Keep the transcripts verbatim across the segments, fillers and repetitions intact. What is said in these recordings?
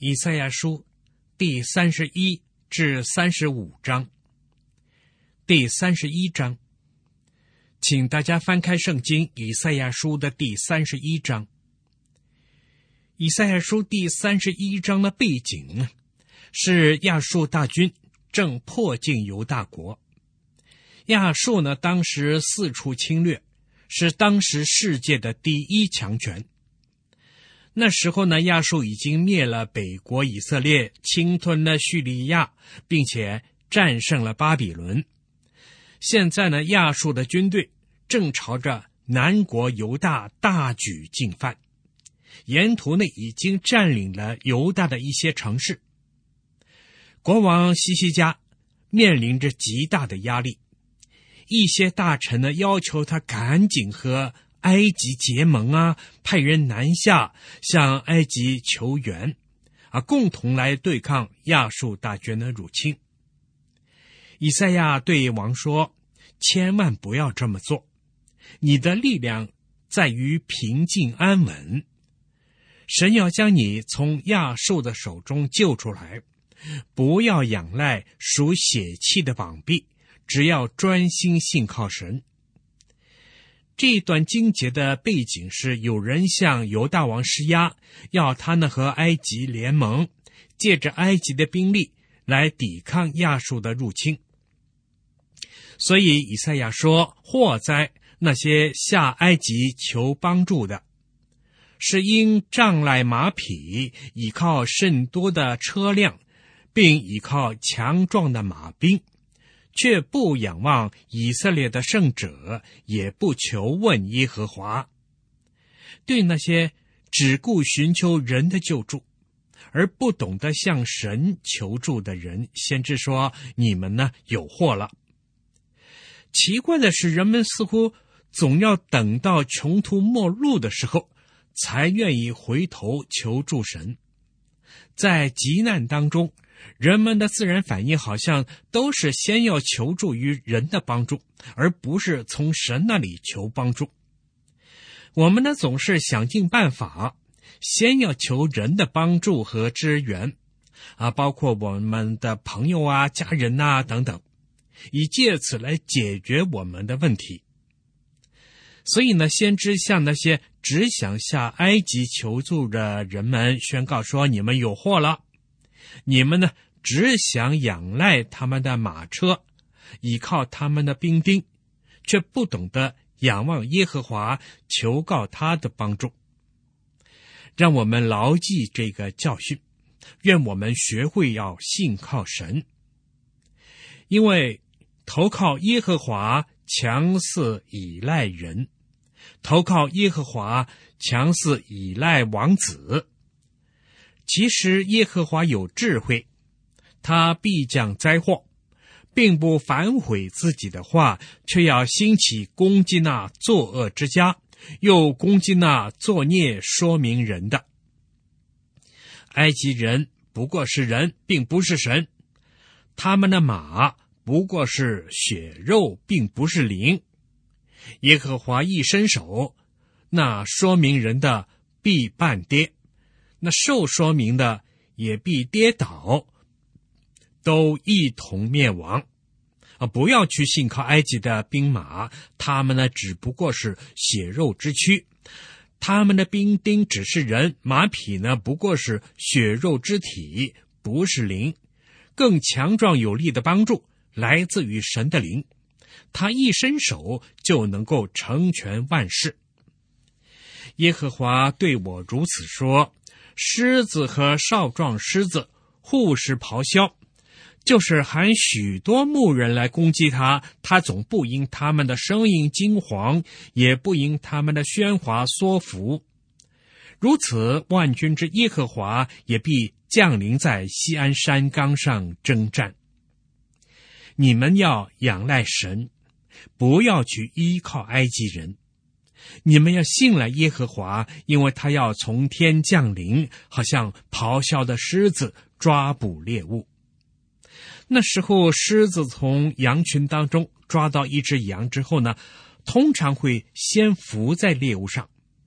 以赛亚书第三十一至三十五章。第三十一章，请大家翻开圣经以赛亚书的第三十一章。以赛亚书第三十一章的背景是亚述大军正迫近犹大国。亚述呢，当时四处侵略，是当时世界的第一强权。那时候呢，亚述已经灭了北国以色列，侵吞了叙利亚，并且战胜了巴比伦。现在呢，亚述的军队正朝着南国犹大大举进犯，沿途呢已经占领了犹大的一些城市。国王西西家面临着极大的压力，一些大臣呢要求他赶紧和埃及结盟啊，派人南下向埃及求援啊，共同来对抗亚述大军的入侵。以赛亚对王说，千万不要这么做，你的力量在于平静安稳，神要将你从亚述的手中救出来，不要仰赖属血气的膀臂，只要专心信靠神。这一段经节的背景是，有人向犹大王施压，要他呢和埃及联盟，借着埃及的兵力来抵抗亚述的入侵。所以以赛亚说，祸哉那些下埃及求帮助的，是因仗赖马匹，倚靠甚多的车辆，并倚靠强壮的马兵，却不仰望以色列的圣者，也不求问耶和华。对那些只顾寻求人的救助，而不懂得向神求助的人，先知说，你们呢有祸了。奇怪的是，人们似乎总要等到穷途末路的时候，才愿意回头求助神。在急难当中，人们的自然反应好像都是先要求助于人的帮助，而不是从神那里求帮助。我们呢总是想尽办法，先要求人的帮助和支援啊，包括我们的朋友啊、家人啊等等，以借此来解决我们的问题。所以呢，先知向那些只想下埃及求助的人们宣告说，你们有祸了。你们呢，只想仰赖他们的马车，依靠他们的兵丁，却不懂得仰望耶和华，求告他的帮助。让我们牢记这个教训，愿我们学会要信靠神。因为投靠耶和华强似倚赖人，投靠耶和华强似倚赖王子。其实耶和华有智慧，他必降灾祸，并不反悔自己的话，却要兴起攻击那作恶之家，又攻击那作孽说明人的。埃及人不过是人，并不是神，他们的马不过是血肉，并不是灵。耶和华一伸手，那说明人的必半跌，那受说明的也必跌倒，都一同灭亡。啊，不要去信靠埃及的兵马，他们呢只不过是血肉之躯，他们的兵丁只是人，马匹呢不过是血肉之体，不是灵。更强壮有力的帮助来自于神的灵，他一伸手就能够成全万事。耶和华对我如此说，狮子和少壮狮子互使咆哮，就是喊许多牧人来攻击他，他总不因他们的声音惊惶，也不因他们的喧哗缩伏。如此，万军之耶和华也必降临在锡安山冈上征战。你们要仰赖神，不要去依靠埃及人。你们要信赖耶和华，因为他要从天降临，好像咆哮的狮子抓捕猎物。那时候，狮子从羊群当中抓到一只羊之后呢，通常会先伏在猎物上，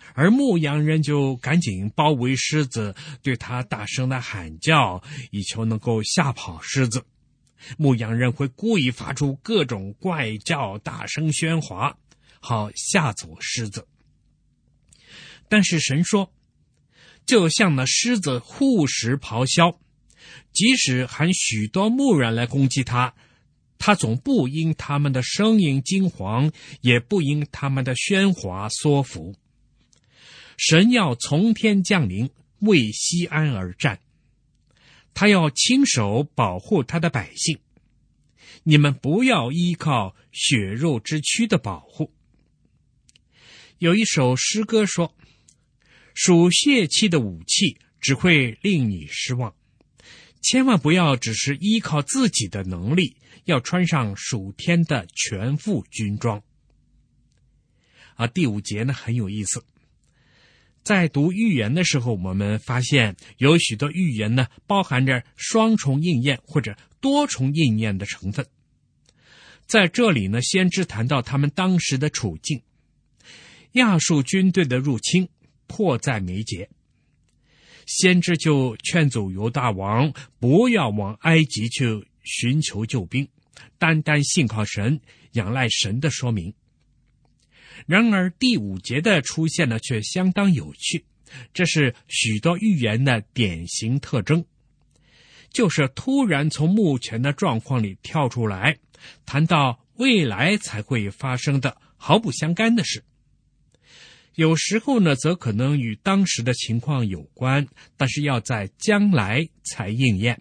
而牧羊人就赶紧包围狮子，对他大声的喊叫，以求能够吓跑狮子。牧羊人会故意发出各种怪叫，大声喧哗，好吓走狮子。但是神说，就像那狮子护食咆哮，即使喊许多牧人来攻击他，他总不因他们的声音惊惶，也不因他们的喧哗缩服。神要从天降临，为西安而战，他要亲手保护他的百姓。你们不要依靠血肉之躯的保护。有一首诗歌说，属血气的武器只会令你失望，千万不要只是依靠自己的能力，要穿上属天的全副军装。啊，第五节呢很有意思。在读预言的时候，我们发现有许多预言呢包含着双重应验或者多重应验的成分。在这里呢，先知谈到他们当时的处境，亚述军队的入侵迫在眉睫，先知就劝阻犹大王不要往埃及去寻求救兵，单单信靠神，仰赖神的说明。然而第五节的出现呢，却相当有趣，这是许多预言的典型特征，就是突然从目前的状况里跳出来，谈到未来才会发生的毫不相干的事。有时候呢，则可能与当时的情况有关，但是要在将来才应验。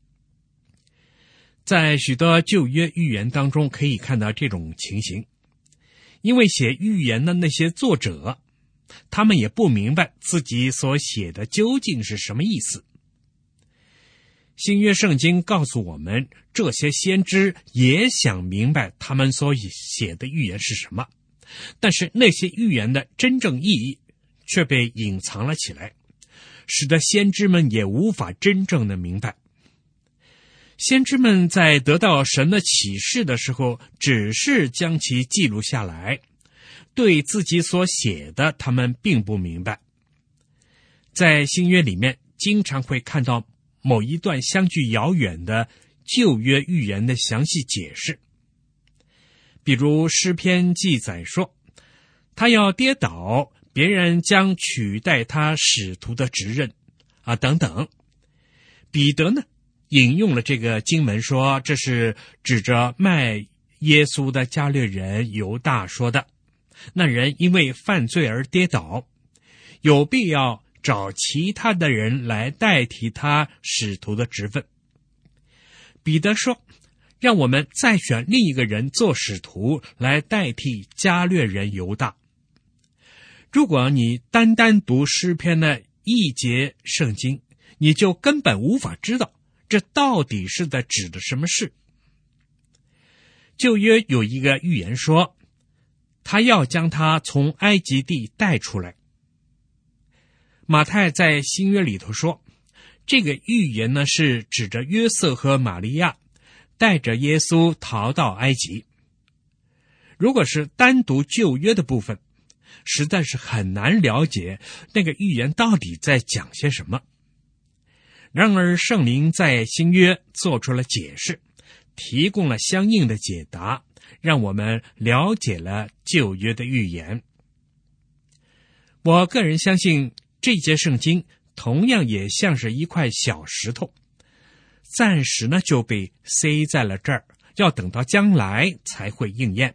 在许多旧约预言当中可以看到这种情形，因为写预言的那些作者，他们也不明白自己所写的究竟是什么意思。新约圣经告诉我们，这些先知也想明白他们所写的预言是什么，但是那些预言的真正意义却被隐藏了起来，使得先知们也无法真正的明白。先知们在得到神的启示的时候，只是将其记录下来，对自己所写的他们并不明白。在新约里面，经常会看到某一段相距遥远的旧约预言的详细解释。比如诗篇记载说，他要跌倒，别人将取代他使徒的职任啊，等等。彼得呢引用了这个经文说，这是指着卖耶稣的加略人犹大说的。那人因为犯罪而跌倒，有必要找其他的人来代替他使徒的职分。彼得说，让我们再选另一个人做使徒来代替加略人犹大。如果你单单读诗篇的一节圣经，你就根本无法知道这到底是在指的什么事。旧约有一个预言说，他要将他从埃及地带出来。马太在新约里头说，这个预言呢是指着约瑟和玛利亚带着耶稣逃到埃及。如果是单独旧约的部分，实在是很难了解那个预言到底在讲些什么。然而圣灵在新约做出了解释，提供了相应的解答，让我们了解了旧约的预言。我个人相信这节圣经同样也像是一块小石头，暂时呢就被塞在了这儿，要等到将来才会应验。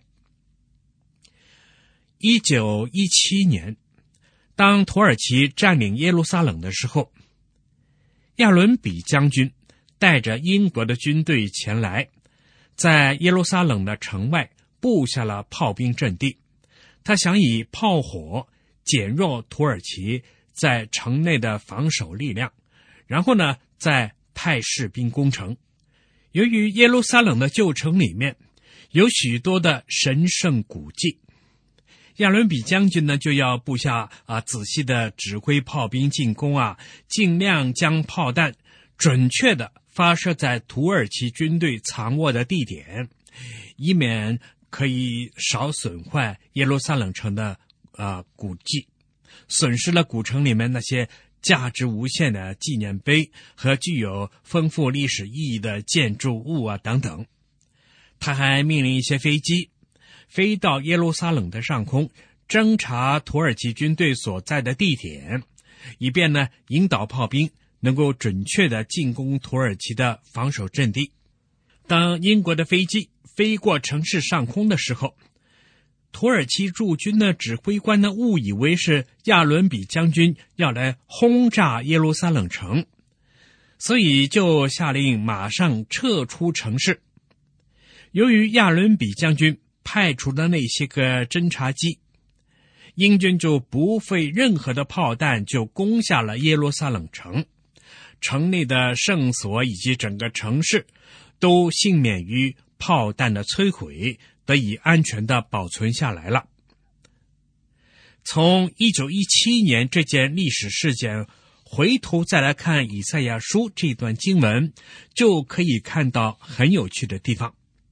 一九一七年，当土耳其占领耶路撒冷的时候，亚伦比将军带着英国的军队前来，在耶路撒冷的城外布下了炮兵阵地。他想以炮火减弱土耳其在城内的防守力量，然后呢再派士兵攻城。由于耶路撒冷的旧城里面有许多的神圣古迹，亚伦比将军呢就要部下啊仔细的指挥炮兵进攻啊，尽量将炮弹准确的发射在土耳其军队藏卧的地点，以免可以少损坏耶路撒冷城的啊古迹。 损失了古城里面那些价值无限的纪念碑和具有丰富历史意义的建筑物啊等等。他还命令一些飞机飞到耶路撒冷的上空，侦察土耳其军队所在的地点，以便呢引导炮兵能够准确地进攻土耳其的防守阵地。当英国的飞机飞过城市上空的时候，土耳其驻军的指挥官呢误以为是亚伦比将军要来轰炸耶路撒冷城，所以就下令马上撤出城市。由于亚伦比将军派出的那些个侦察机，英军就不费任何的炮弹就攻下了耶路撒冷城，城内的圣所以及整个城市都幸免于炮弹的摧毁，得以安全地保存下来了。从一九一七年这件历史事件回头再来看以赛亚书这段经文，就可以看到很有趣的地方。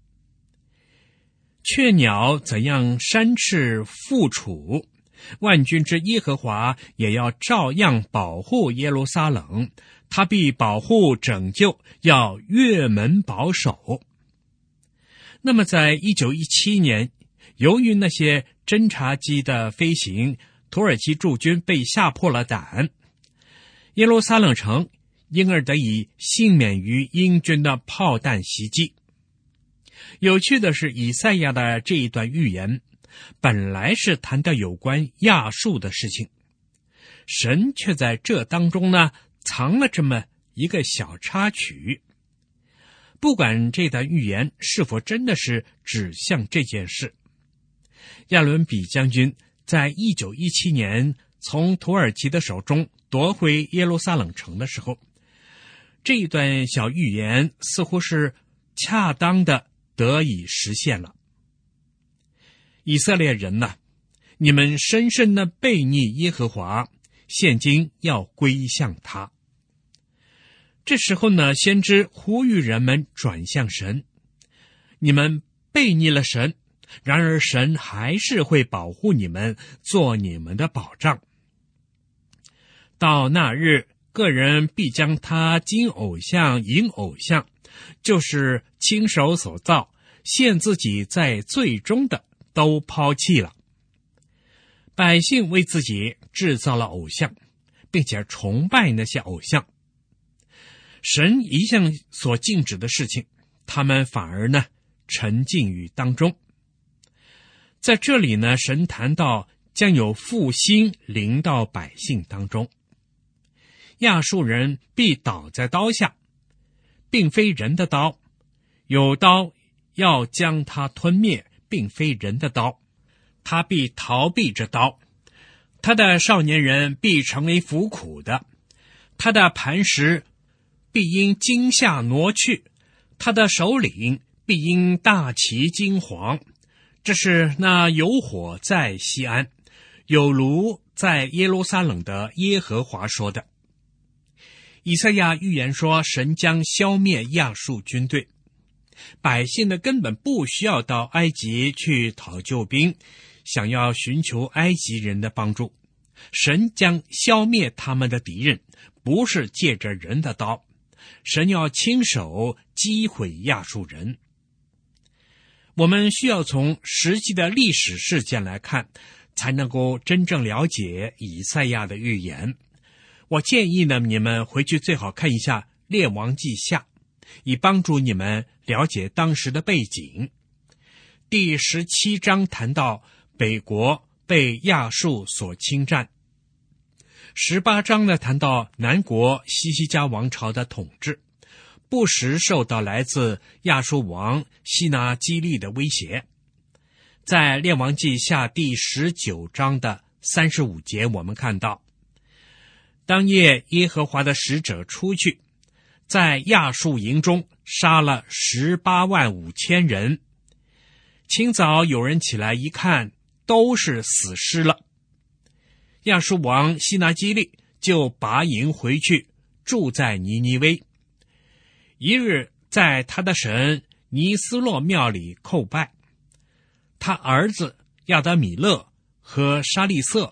雀鸟怎样扇翅复雏，万军之耶和华也要照样保护耶路撒冷，他必保护拯救，要越门保守。那么在一九一七年，由于那些侦察机的飞行，土耳其驻军被吓破了胆，耶路撒冷城因而得以幸免于英军的炮弹袭击。有趣的是，以赛亚的这一段预言本来是谈到有关亚述的事情，神却在这当中呢藏了这么一个小插曲。不管这段预言是否真的是指向这件事，亚伦比将军在一九一七年从土耳其的手中夺回耶路撒冷城的时候，这一段小预言似乎是恰当的得以实现了。以色列人呐、啊，你们深深的悖逆耶和华，现今要归向他。这时候呢，先知呼吁人们转向神。你们悖逆了神，然而神还是会保护你们，做你们的保障。到那日，个人必将他金偶像、银偶像，就是亲手所造，陷自己在罪中的，都抛弃了。百姓为自己制造了偶像，并且崇拜那些偶像。神一向所禁止的事情，他们反而呢沉浸于当中。在这里呢，神谈到将有复兴临到百姓当中，亚述人必倒在刀下，并非人的刀，有刀要将他吞灭，并非人的刀，他必逃避这刀。他的少年人必成为服苦的，他的磐石必因惊吓挪去，他的首领必因大旗惊惶。这是那有火在西安，有炉在耶路撒冷的耶和华说的。以赛亚预言说，神将消灭亚述军队，百姓呢根本不需要到埃及去讨救兵，想要寻求埃及人的帮助。神将消灭他们的敌人，不是借着人的刀，神要亲手击毁亚述人。我们需要从实际的历史事件来看，才能够真正了解以赛亚的预言。我建议呢，你们回去最好看一下《列王记下》，以帮助你们了解当时的背景。第十七章谈到北国被亚述所侵占，十八章呢谈到南国西西家王朝的统治，不时受到来自亚述王西拿基利的威胁。在列王记下第十九章的三十五节，我们看到，当夜耶和华的使者出去，在亚述营中杀了十八万五千人。清早有人起来一看，都是死尸了。亚述王西拿基利就拔营回去，住在尼尼微。一日在他的神尼斯洛庙里叩拜，他儿子亚达米勒和沙利瑟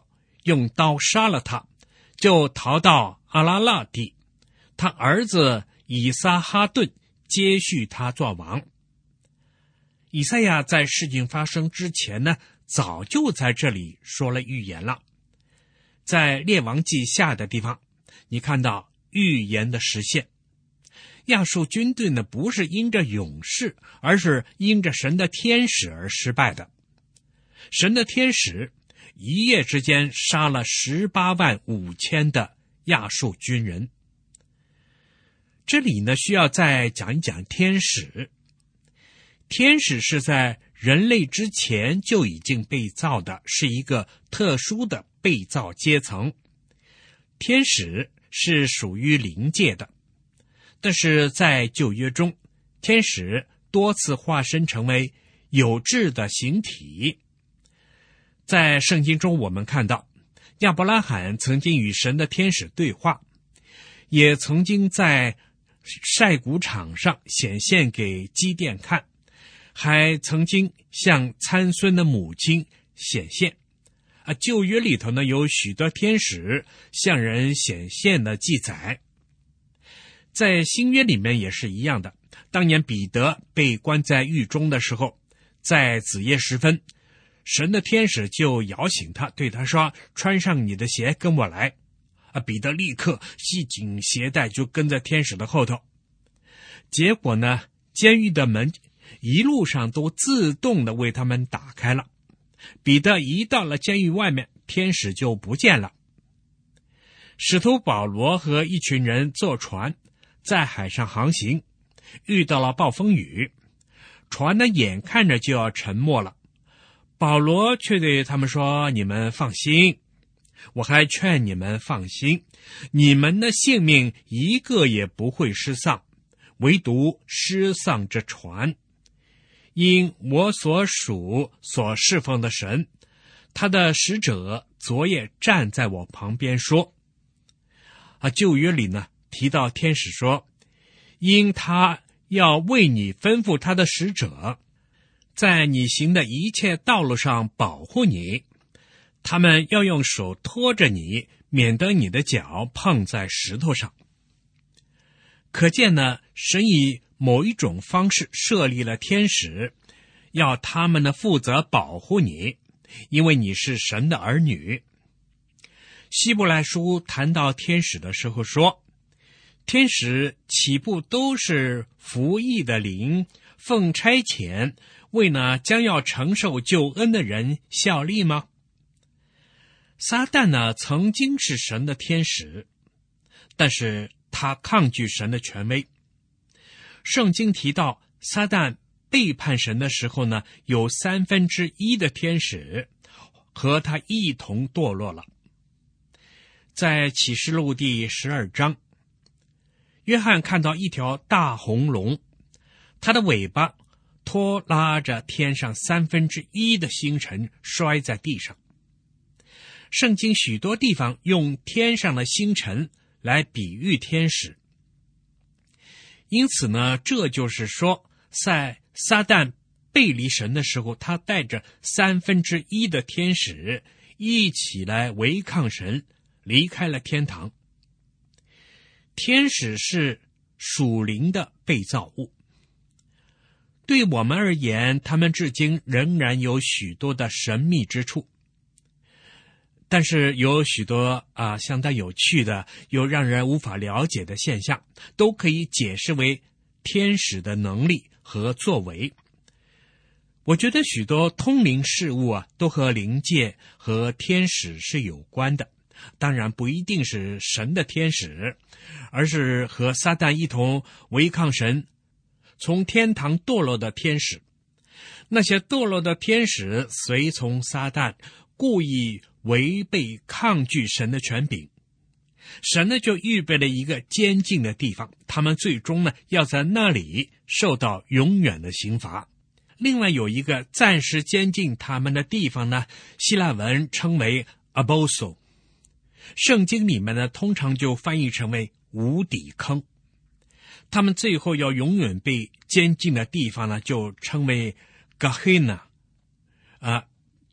用刀杀了他，就逃到阿拉腊地，他儿子以撒哈顿接续他做王。以赛亚在事情发生之前呢，早就在这里说了预言了。在列王记下的地方，你看到预言的实现。亚述军队呢，不是因着勇士，而是因着神的天使而失败的。神的天使一夜之间杀了十八万五千的亚述军人。这里呢，需要再讲一讲天使。天使是在人类之前就已经被造的，是一个特殊的被造阶层。天使是属于灵界的，但是在旧约中，天使多次化身成为有质的形体。在圣经中，我们看到亚伯拉罕曾经与神的天使对话，也曾经在晒谷场上显现给基甸看，还曾经向参孙的母亲显现。啊，旧约里头呢，有许多天使向人显现的记载。在新约里面也是一样的。当年彼得被关在狱中的时候，在子夜时分，神的天使就摇醒他，对他说：穿上你的鞋，跟我来。啊，彼得立刻系紧鞋带，就跟在天使的后头。结果呢，监狱的门一路上都自动的为他们打开了。彼得一到了监狱外面，天使就不见了。使徒保罗和一群人坐船在海上航行，遇到了暴风雨，船呢眼看着就要沉没了。保罗却对他们说：你们放心，我还劝你们放心，你们的性命一个也不会失丧，唯独失丧这船。因我所属所侍奉的神，他的使者昨夜站在我旁边说，啊，旧约里呢提到天使说，因他要为你吩咐他的使者，在你行的一切道路上保护你，他们要用手托着你，免得你的脚碰在石头上。可见呢，神以某一种方式设立了天使，要他们呢负责保护你，因为你是神的儿女。希伯来书谈到天使的时候说，天使岂不都是服役的灵，奉差遣，为那将要承受救恩的人效力吗？撒旦呢，曾经是神的天使，但是他抗拒神的权威。圣经提到撒旦背叛神的时候呢，有三分之一的天使和他一同堕落了。在启示录第十二章，约翰看到一条大红龙，它的尾巴拖拉着天上三分之一的星辰摔在地上。圣经许多地方用天上的星辰来比喻天使。因此呢，这就是说，在撒旦背离神的时候，他带着三分之一的天使一起来违抗神，离开了天堂。天使是属灵的被造物，对我们而言，他们至今仍然有许多的神秘之处。但是有许多啊、呃、相当有趣的，又让人无法了解的现象，都可以解释为天使的能力和作为。我觉得许多通灵事物啊，都和灵界和天使是有关的。当然不一定是神的天使，而是和撒旦一同违抗神，从天堂堕落的天使。那些堕落的天使随从撒旦，故意违背抗拒神的权柄，神呢就预备了一个监禁的地方，他们最终呢要在那里受到永远的刑罚。另外有一个暂时监禁他们的地方呢，希腊文称为 Aboso， 圣经里面呢通常就翻译成为无底坑。他们最后要永远被监禁的地方呢，就称为 Gehenna， 啊，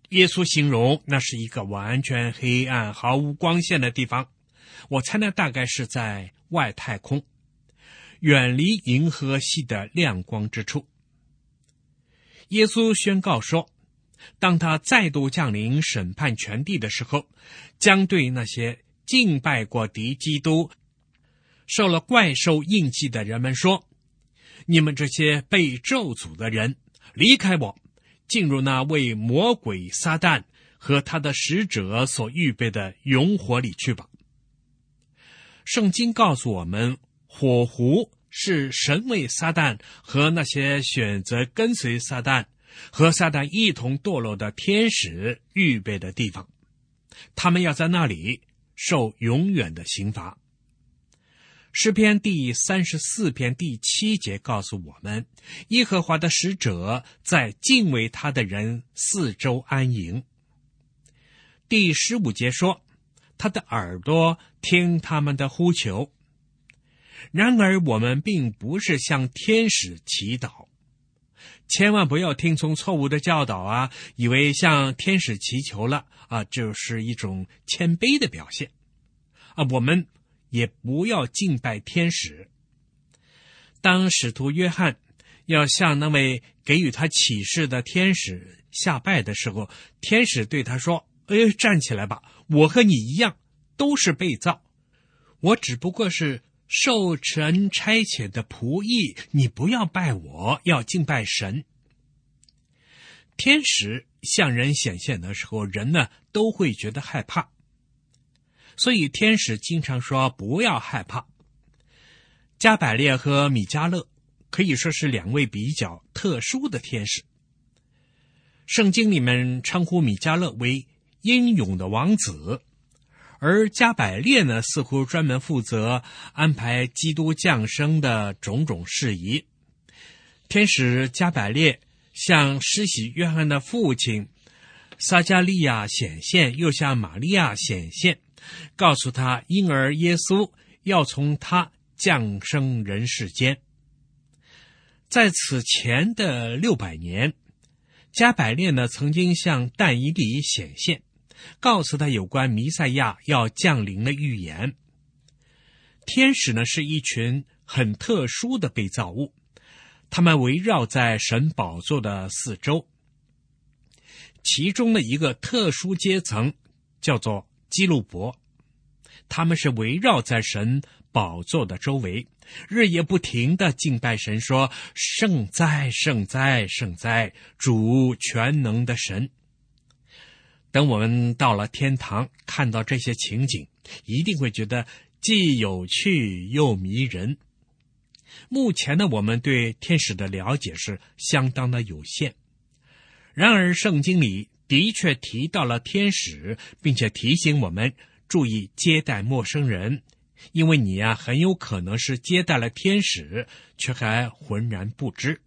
耶稣形容那是一个完全黑暗、毫无光线的地方。我猜呢，大概是在外太空，远离银河系的亮光之处。耶稣宣告说，当他再度降临审判全地的时候，将对那些敬拜过敌基督、受了怪兽印记的人们说，你们这些被咒诅的人，离开我，进入那为魔鬼撒旦和他的使者所预备的永火里去吧。圣经告诉我们，火湖是神为撒旦和那些选择跟随撒旦和撒旦一同堕落的天使预备的地方，他们要在那里受永远的刑罚。诗篇第三十四篇第七节告诉我们，耶和华的使者在敬畏他的人四周安营。第十五节说，他的耳朵听他们的呼求。然而我们并不是向天使祈祷，千万不要听从错误的教导啊，以为向天使祈求了啊，就是一种谦卑的表现啊。我们也不要敬拜天使。当使徒约翰要向那位给予他启示的天使下拜的时候，天使对他说，哎，站起来吧，我和你一样都是被造，我只不过是受神差遣的仆役，你不要拜我，要敬拜神。天使向人显现的时候，人呢都会觉得害怕，所以天使经常说不要害怕。加百列和米迦勒可以说是两位比较特殊的天使。圣经里面称呼米迦勒为英勇的王子，而加百列呢，似乎专门负责安排基督降生的种种事宜。天使加百列向施洗约翰的父亲撒加利亚显现，又向玛利亚显现，告诉他婴儿耶稣要从他降生人世间。在此前的六百年，加百列呢曾经向但以理显现，告诉他有关弥赛亚要降临的预言。天使呢是一群很特殊的被造物，他们围绕在神宝座的四周。其中的一个特殊阶层叫做基路伯，他们是围绕在神宝座的周围，日夜不停地敬拜神，说圣哉圣哉圣哉，主全能的神。等我们到了天堂，看到这些情景，一定会觉得既有趣又迷人。目前呢，我们对天使的了解是相当的有限，然而圣经里的确提到了天使，并且提醒我们注意接待陌生人，因为你啊很有可能是接待了天使，却还浑然不知。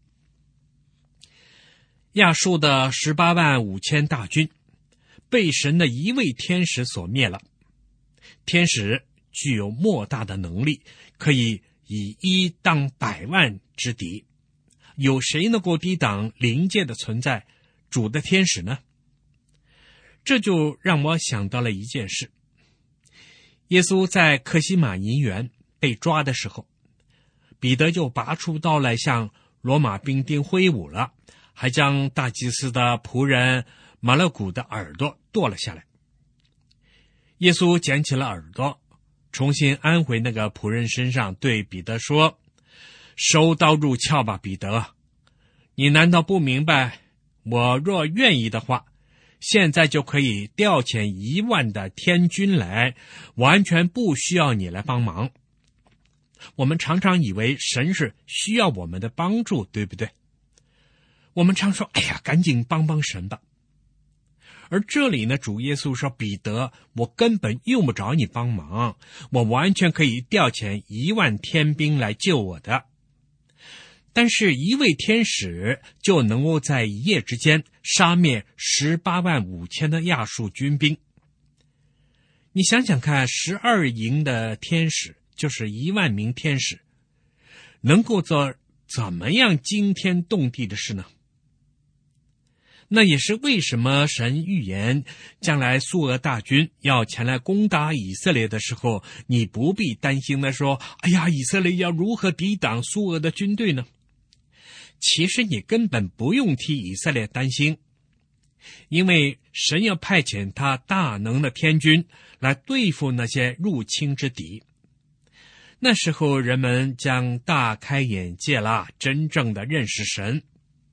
亚述的十八万五千大军被神的一位天使所灭了。天使具有莫大的能力，可以以一当百万之敌。有谁能够抵挡灵界的存在，主的天使呢？这就让我想到了一件事。耶稣在客西马尼园被抓的时候，彼得就拔出刀来向罗马兵丁挥舞了，还将大祭司的仆人马勒古的耳朵剁了下来。耶稣捡起了耳朵，重新安回那个仆人身上，对彼得说，收刀入鞘吧，彼得，你难道不明白，我若愿意的话，现在就可以调遣一万的天军来，完全不需要你来帮忙。我们常常以为神是需要我们的帮助，对不对？我们常说，哎呀，赶紧帮帮神吧。而这里呢，主耶稣说，彼得，我根本用不着你帮忙，我完全可以调遣一万天兵来救我的。但是一位天使就能够在一夜之间杀灭十八万五千的亚述军兵。你想想看，十二营的天使就是一万名天使，能够做怎么样惊天动地的事呢？ 那也是为什么神预言将来苏俄大军要前来攻打以色列的时候，你不必担心的说，哎呀，以色列要如何抵挡苏俄的军队呢？其实你根本不用替以色列担心，因为神要派遣他大能的天军来对付那些入侵之敌。那时候人们将大开眼界了，真正的认识神。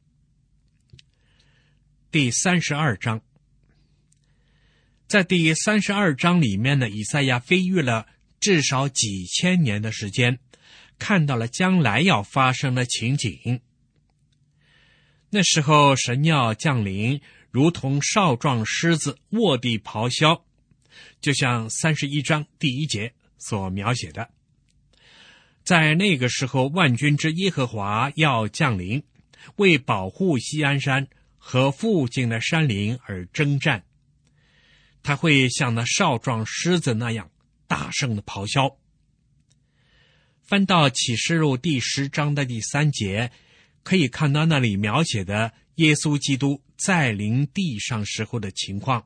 第三十二章，在第三十二章里面呢，以赛亚飞越了至少几千年的时间，看到了将来要发生的情景。那时候神要降临，如同少壮狮子卧地咆哮，就像三十一章第一节所描写的。在那个时候，万军之耶和华要降临，为保护锡安山和附近的山林而征战。他会像那少壮狮子那样大声的咆哮。翻到启示录第十章的第三节，可以看到那里描写的耶稣基督在临地上时候的情况。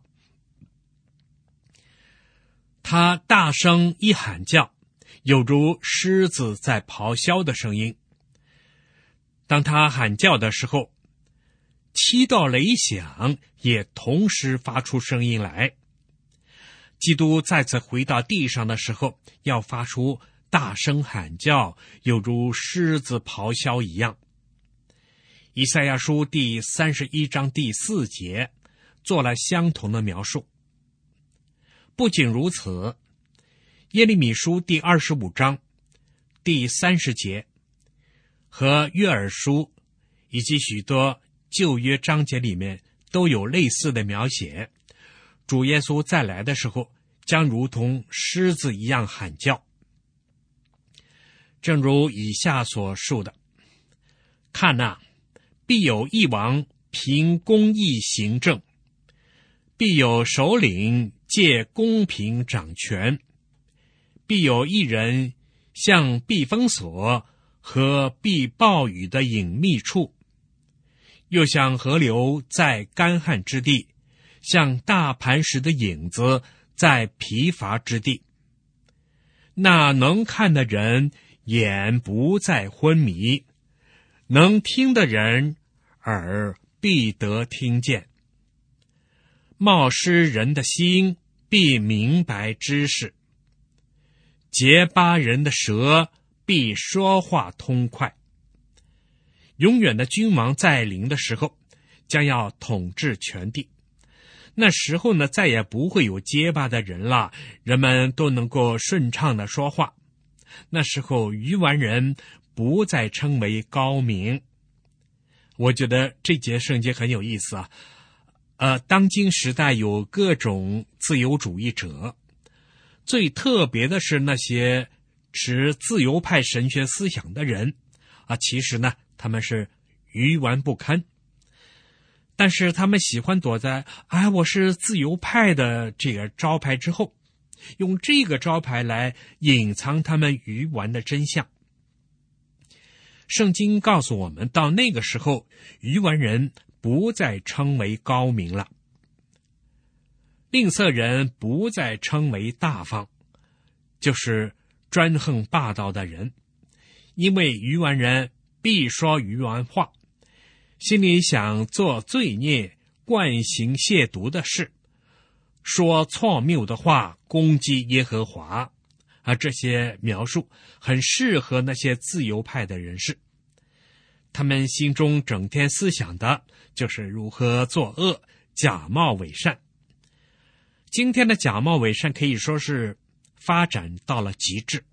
他大声一喊叫，有如狮子在咆哮的声音。当他喊叫的时候，七道雷响也同时发出声音来。基督再次回到地上的时候，要发出大声喊叫，有如狮子咆哮一样。以赛亚书第三十一章第四节做了相同的描述。不仅如此，耶利米书第二十五章第三十节和约珥书以及许多旧约章节里面都有类似的描写。主耶稣再来的时候，将如同狮子一样喊叫。正如以下所述的，看哪，必有一王凭公义行政，必有首领借公平掌权，必有一人像避风所和避暴雨的隐秘处，又像河流在干旱之地，像大磐石的影子在疲乏之地。那能看的人眼不再昏迷，能听的人耳必得听见。冒失人的心必明白知识，结巴人的舌必说话通快。永远的君王在临的时候，将要统治全地。那时候呢，再也不会有结巴的人了，人们都能够顺畅的说话。那时候愚顽人不再称为高明。我觉得这节圣经很有意思啊。呃，当今时代有各种自由主义者，最特别的是那些持自由派神学思想的人啊，其实呢，他们是愚顽不堪。但是他们喜欢躲在哎，我是自由派的这个招牌之后，用这个招牌来隐藏他们愚顽的真相。圣经告诉我们，到那个时候，愚顽人不再称为高明了，吝啬人不再称为大方，就是专横霸道的人。因为愚顽人必说愚顽话，心里想做罪孽，惯行亵渎的事，说错谬的话，攻击耶和华。而这些描述很适合那些自由派的人士，他们心中整天思想的就是如何作恶，假冒伪善。今天的假冒伪善可以说是发展到了极致。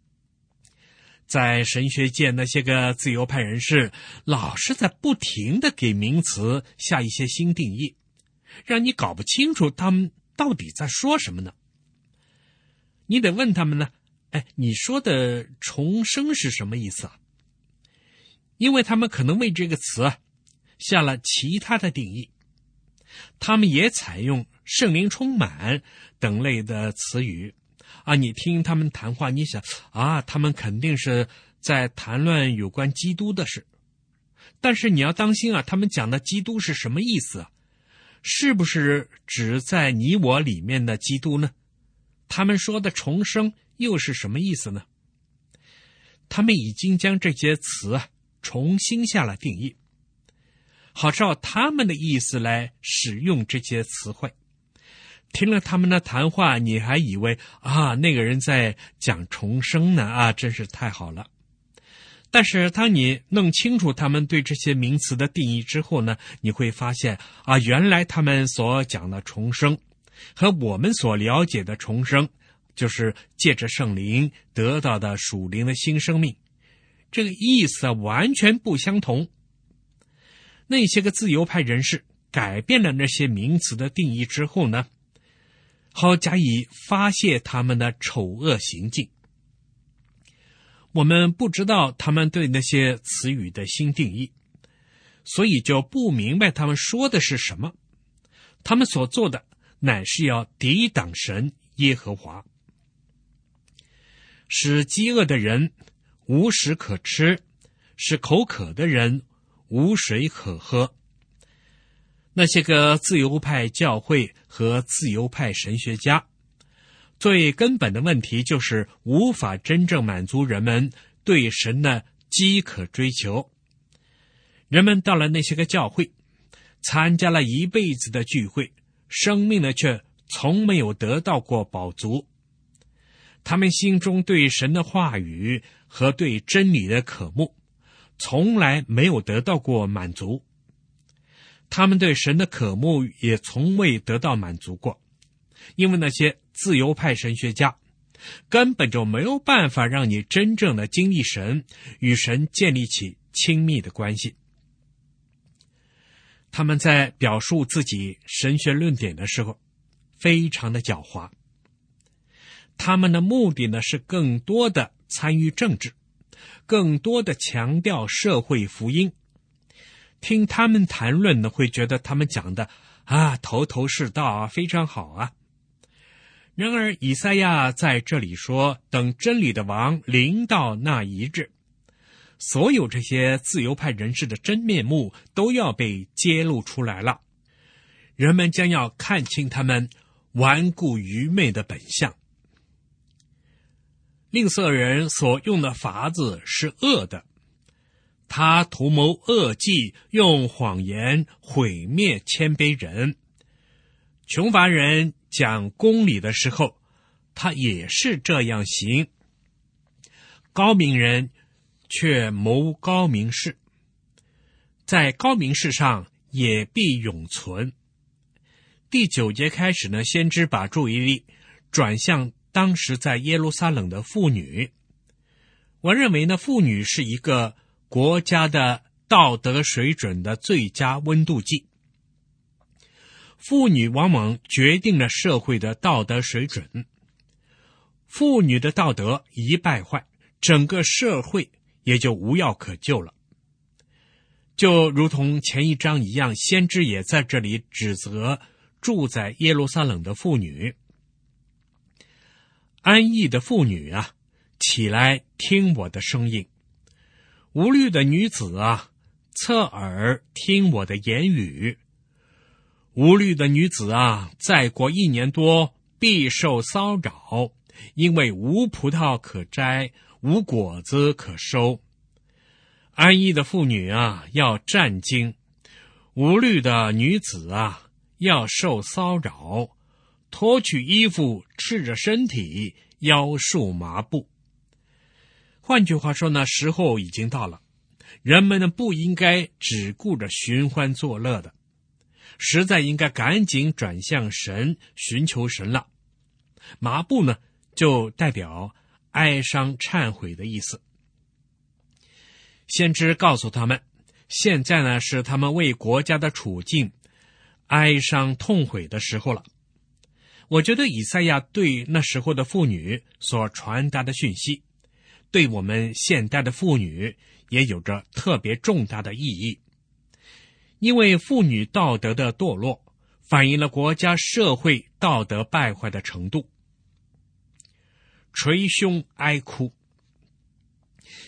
在神学界，那些个自由派人士老是在不停地给名词下一些新定义，让你搞不清楚他们到底在说什么呢？你得问他们呢，哎，你说的重生是什么意思啊？因为他们可能为这个词啊下了其他的定义，他们也采用圣灵充满等类的词语啊。你听他们谈话，你想啊，他们肯定是在谈论有关基督的事但是你要当心啊，他们讲的基督是什么意思啊？是不是指在你我里面的基督呢？他们说的重生又是什么意思呢？他们已经将这些词啊重新下了定义，好照他们的意思来使用这些词汇。听了他们的谈话，你还以为啊那个人在讲重生呢啊，真是太好了。但是当你弄清楚他们对这些名词的定义之后呢，你会发现啊，原来他们所讲的重生和我们所了解的重生，就是借着圣灵得到的属灵的新生命，这个意思完全不相同。那些个自由派人士改变了那些名词的定义之后呢，好加以发泄他们的丑恶行径。我们不知道他们对那些词语的新定义，所以就不明白他们说的是什么。他们所做的乃是要抵挡神耶和华，使饥饿的人无食可吃，使口渴的人无水可喝。那些个自由派教会和自由派神学家，最根本的问题就是无法真正满足人们对神的饥渴追求。人们到了那些个教会，参加了一辈子的聚会，生命呢却从没有得到过饱足。他们心中对神的话语和对真理的渴慕，从来没有得到过满足。他们对神的渴慕也从未得到满足过，因为那些自由派神学家根本就没有办法让你真正的经历神，与神建立起亲密的关系。他们在表述自己神学论点的时候非常的狡猾，他们的目的呢是更多的参与政治，更多的强调社会福音。听他们谈论呢，会觉得他们讲的啊头头是道啊，非常好啊。然而以赛亚在这里说，等真理的王临到那一日，所有这些自由派人士的真面目都要被揭露出来了，人们将要看清他们顽固愚昧的本相。吝啬人所用的法子是恶的，他图谋恶计，用谎言毁灭谦卑人。穷乏人讲公理的时候，他也是这样行。高明人却谋高明事，在高明事上也必永存。第九节开始呢，先知把注意力转向当时在耶路撒冷的妇女。我认为呢，妇女是一个国家的道德水准的最佳温度计。妇女往往决定了社会的道德水准。妇女的道德一败坏，整个社会也就无药可救了。就如同前一章一样，先知也在这里指责住在耶路撒冷的妇女。安逸的妇女啊，起来听我的声音；无虑的女子啊，侧耳听我的言语。无虑的女子啊，再过一年多必受骚扰，因为无葡萄可摘，无果子可收。安逸的妇女啊，要战惊；无虑的女子啊，要受骚扰，脱去衣服，赤着身体，腰束麻布。换句话说呢，时候已经到了，人们呢不应该只顾着寻欢作乐的，实在应该赶紧转向神，寻求神了。麻布呢，就代表哀伤忏悔的意思。先知告诉他们，现在呢是他们为国家的处境哀伤痛悔的时候了。我觉得以赛亚对那时候的妇女所传达的讯息，对我们现代的妇女也有着特别重大的意义。因为妇女道德的堕落，反映了国家社会道德败坏的程度。捶胸哀哭，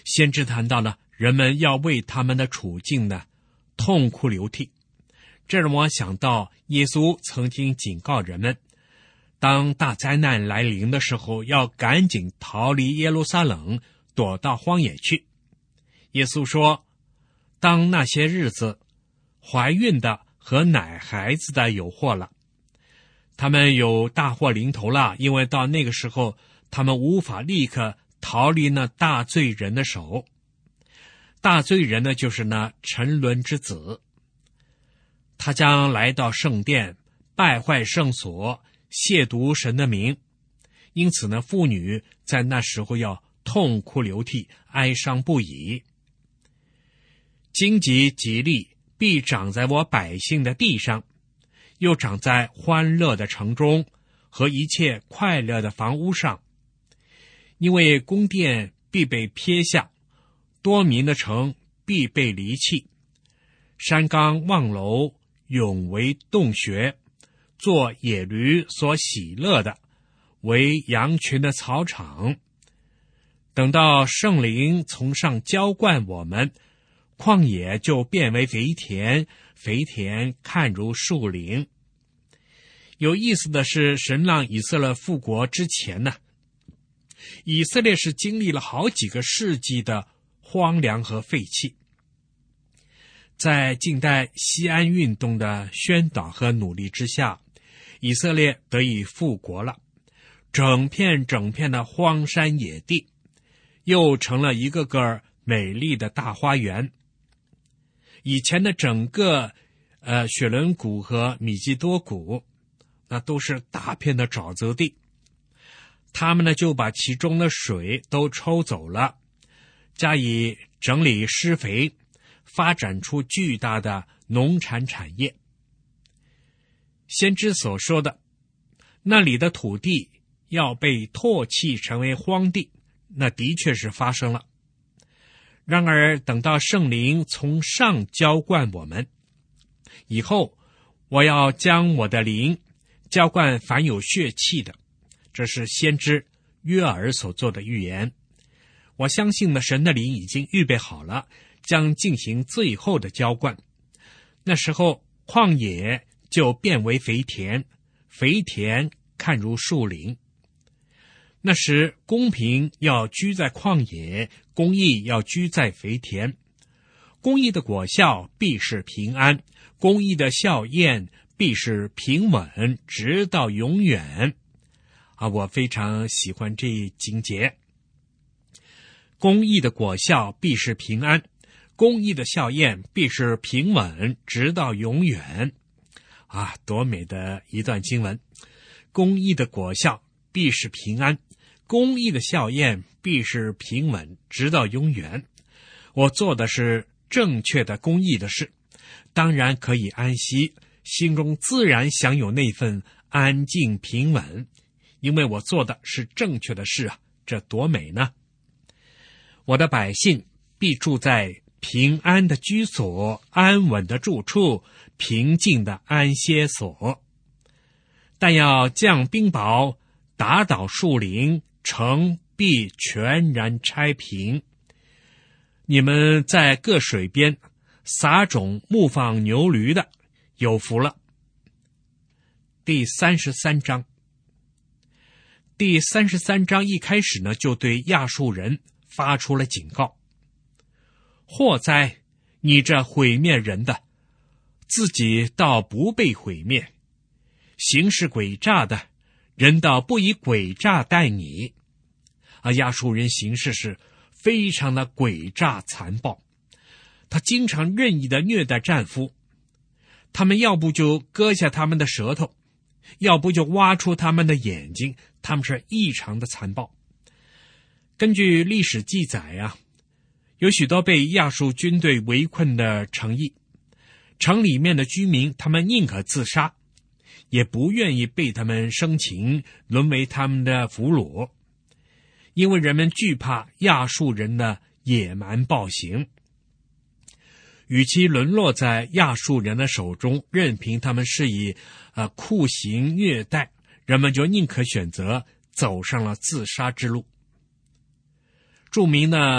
先知谈到了人们要为他们的处境呢痛哭流涕，这让我想到耶稣曾经警告人们，当大灾难来临的时候，要赶紧逃离耶路撒冷，躲到荒野去。耶稣说，当那些日子，怀孕的和奶孩子的有祸了，他们有大祸临头了，因为到那个时候，他们无法立刻逃离那大罪人的手。大罪人呢，就是那沉沦之子，他将来到圣殿，败坏圣所，亵渎神的名。因此呢，妇女在那时候要痛哭流涕，哀伤不已。荆棘吉利必长在我百姓的地上，又长在欢乐的城中和一切快乐的房屋上。因为宫殿必被撇下，多民的城必被离弃，山冈望楼永为洞穴，做野驴所喜乐的，为羊群的草场。等到圣灵从上浇灌我们，旷野就变为肥田，肥田看如树林。有意思的是，神让以色列复国之前呢，以色列是经历了好几个世纪的荒凉和废弃。在近代西安运动的宣导和努力之下，以色列得以复国了，整片整片的荒山野地又成了一个个美丽的大花园。以前的整个呃雪伦谷和米基多谷，那都是大片的沼泽地，他们呢就把其中的水都抽走了，加以整理施肥，发展出巨大的农产产业。先知所说的那里的土地要被唾弃成为荒地，那的确是发生了。然而等到圣灵从上浇灌我们以后，我要将我的灵浇灌凡有血气的，这是先知约珥所做的预言。我相信呢，神的灵已经预备好了，将进行最后的浇灌。那时候旷野就变为肥田，肥田看如树林。那时公平要居在旷野，公义要居在肥田。公义的果效必是平安，公义的效验必是平稳，直到永远。啊，我非常喜欢这一经节。公义的果效必是平安，公义的效验必是平稳，直到永远。啊，多美的一段经文！公义的果效必是平安，公义的效验必是平稳，直到永远。我做的是正确的公义的事，当然可以安息，心中自然享有那份安静平稳，因为我做的是正确的事啊，这多美呢！我的百姓必住在平安的居所，安稳的住处，平静的安歇所。但要降冰雹，打倒树林，城必全然拆平。你们在各水边撒种牧放牛驴的，有福了。第三十三章，第三十三章一开始呢，就对亚述人发出了警告：祸哉，你这毁灭人的，自己倒不被毁灭；行事诡诈的，人倒不以诡诈待你。啊，亚述人行事是非常的诡诈残暴，他经常任意的虐待战俘，他们要不就割下他们的舌头，要不就挖出他们的眼睛，他们是异常的残暴。根据历史记载啊，有许多被亚述军队围困的城邑，城里面的居民他们宁可自杀，也不愿意被他们生擒，沦为他们的俘虏，因为人们惧怕亚述人的野蛮暴行。与其沦落在亚述人的手中，任凭他们施以呃酷刑虐待，人们就宁可选择走上了自杀之路。著名的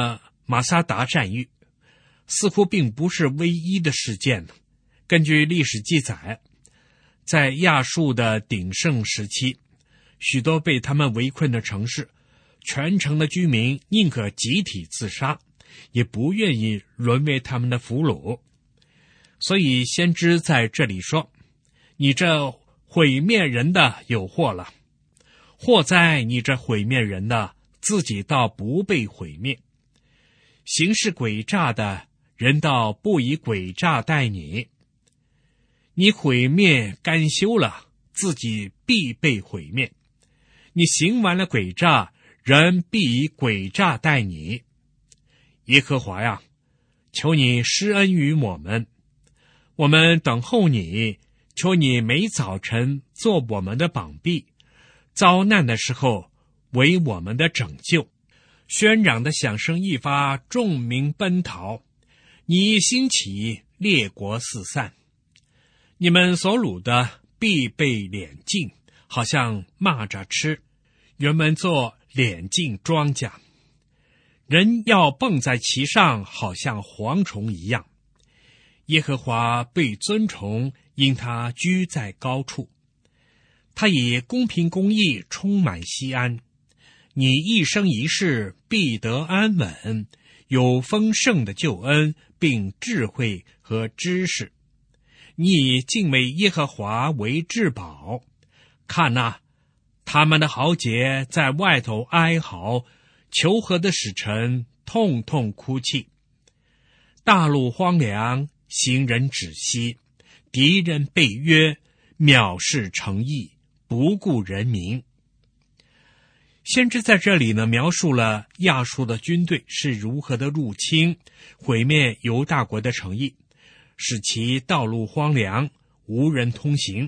马萨达战役似乎并不是唯一的事件。根据历史记载，在亚述的鼎盛时期，许多被他们围困的城市，全城的居民宁可集体自杀，也不愿意沦为他们的俘虏。所以先知在这里说，你这毁灭人的有祸了，祸在你这毁灭人的，自己倒不被毁灭。行事诡诈的人倒不以诡诈待你，你毁灭甘休了，自己必被毁灭。你行完了诡诈，人必以诡诈待你。耶和华呀，求你施恩于我们，我们等候你，求你每早晨做我们的膀臂，遭难的时候为我们的拯救。喧嚷的响声一发，众民奔逃，你一兴起，列国四散。你们所掳的必被敛尽，好像蚂蚱吃，人们做敛尽庄稼，人要蹦在其上，好像蝗虫一样。耶和华被尊崇，因他居在高处，他以公平公义充满西安。你一生一世必得安稳，有丰盛的救恩，并智慧和知识。你以敬畏耶和华为至宝。看哪，他们的豪杰在外头哀嚎，求和的使臣痛痛哭泣。大陆荒凉，行人止息，敌人被约，藐视诚意，不顾人民。先知在这里呢，描述了亚述的军队是如何的入侵，毁灭犹大国的城邑，使其道路荒凉，无人通行。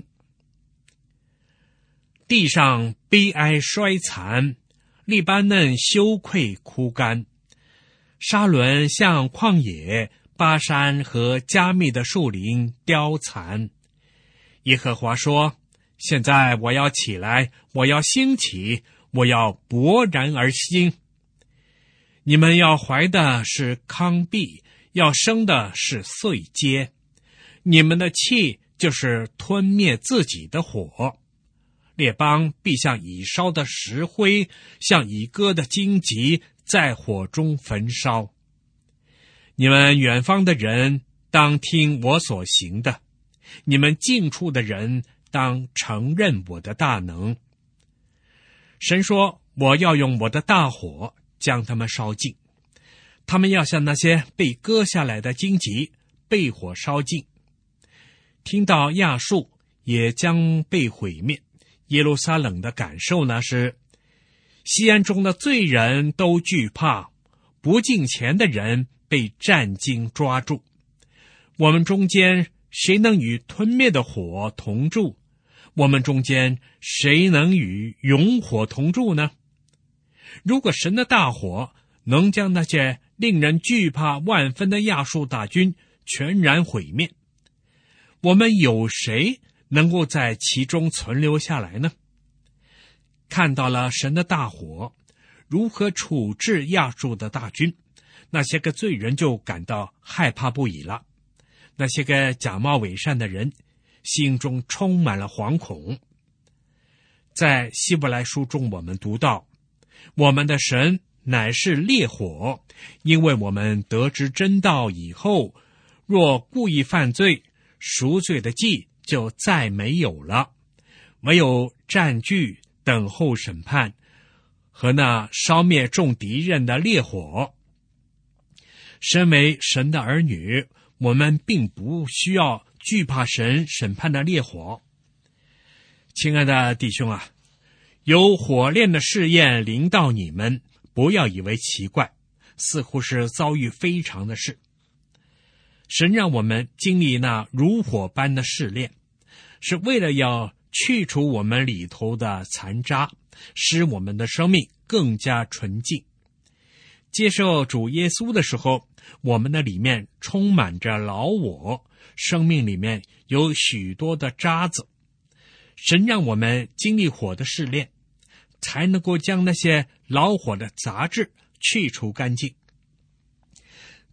地上悲哀衰残，利巴嫩羞愧枯干，沙伦像旷野，巴山和加密的树林凋残。耶和华说，现在我要起来，我要兴起，我要勃然而兴。你们要怀的是糠秕，要生的是碎秸，你们的气就是吞灭自己的火。列邦必像已烧的石灰，像已割的荆棘，在火中焚烧。你们远方的人当听我所行的，你们近处的人当承认我的大能。神说，我要用我的大火将他们烧尽，他们要像那些被割下来的荆棘，被火烧尽。听到亚述也将被毁灭，耶路撒冷的感受呢是，西安中的罪人都惧怕，不敬虔的人被战惊抓住。我们中间谁能与吞灭的火同住？我们中间谁能与永火同住呢？如果神的大火能将那些令人惧怕万分的亚述大军全然毁灭，我们有谁能够在其中存留下来呢？看到了神的大火如何处置亚述的大军，那些个罪人就感到害怕不已了。那些个假冒伪善的人心中充满了惶恐。在希伯来书中我们读到，我们的神乃是烈火，因为我们得知真道以后，若故意犯罪，赎罪的祭就再没有了，唯有占据等候审判和那烧灭众敌人的烈火。身为神的儿女，我们并不需要惧怕神审判的烈火。亲爱的弟兄啊，有火炼的试验临到你们，不要以为奇怪，似乎是遭遇非常的事。神让我们经历那如火般的试炼，是为了要去除我们里头的残渣，使我们的生命更加纯净。接受主耶稣的时候，我们的里面充满着老我，生命里面有许多的渣子。神让我们经历火的试炼，才能够将那些老火的杂质去除干净。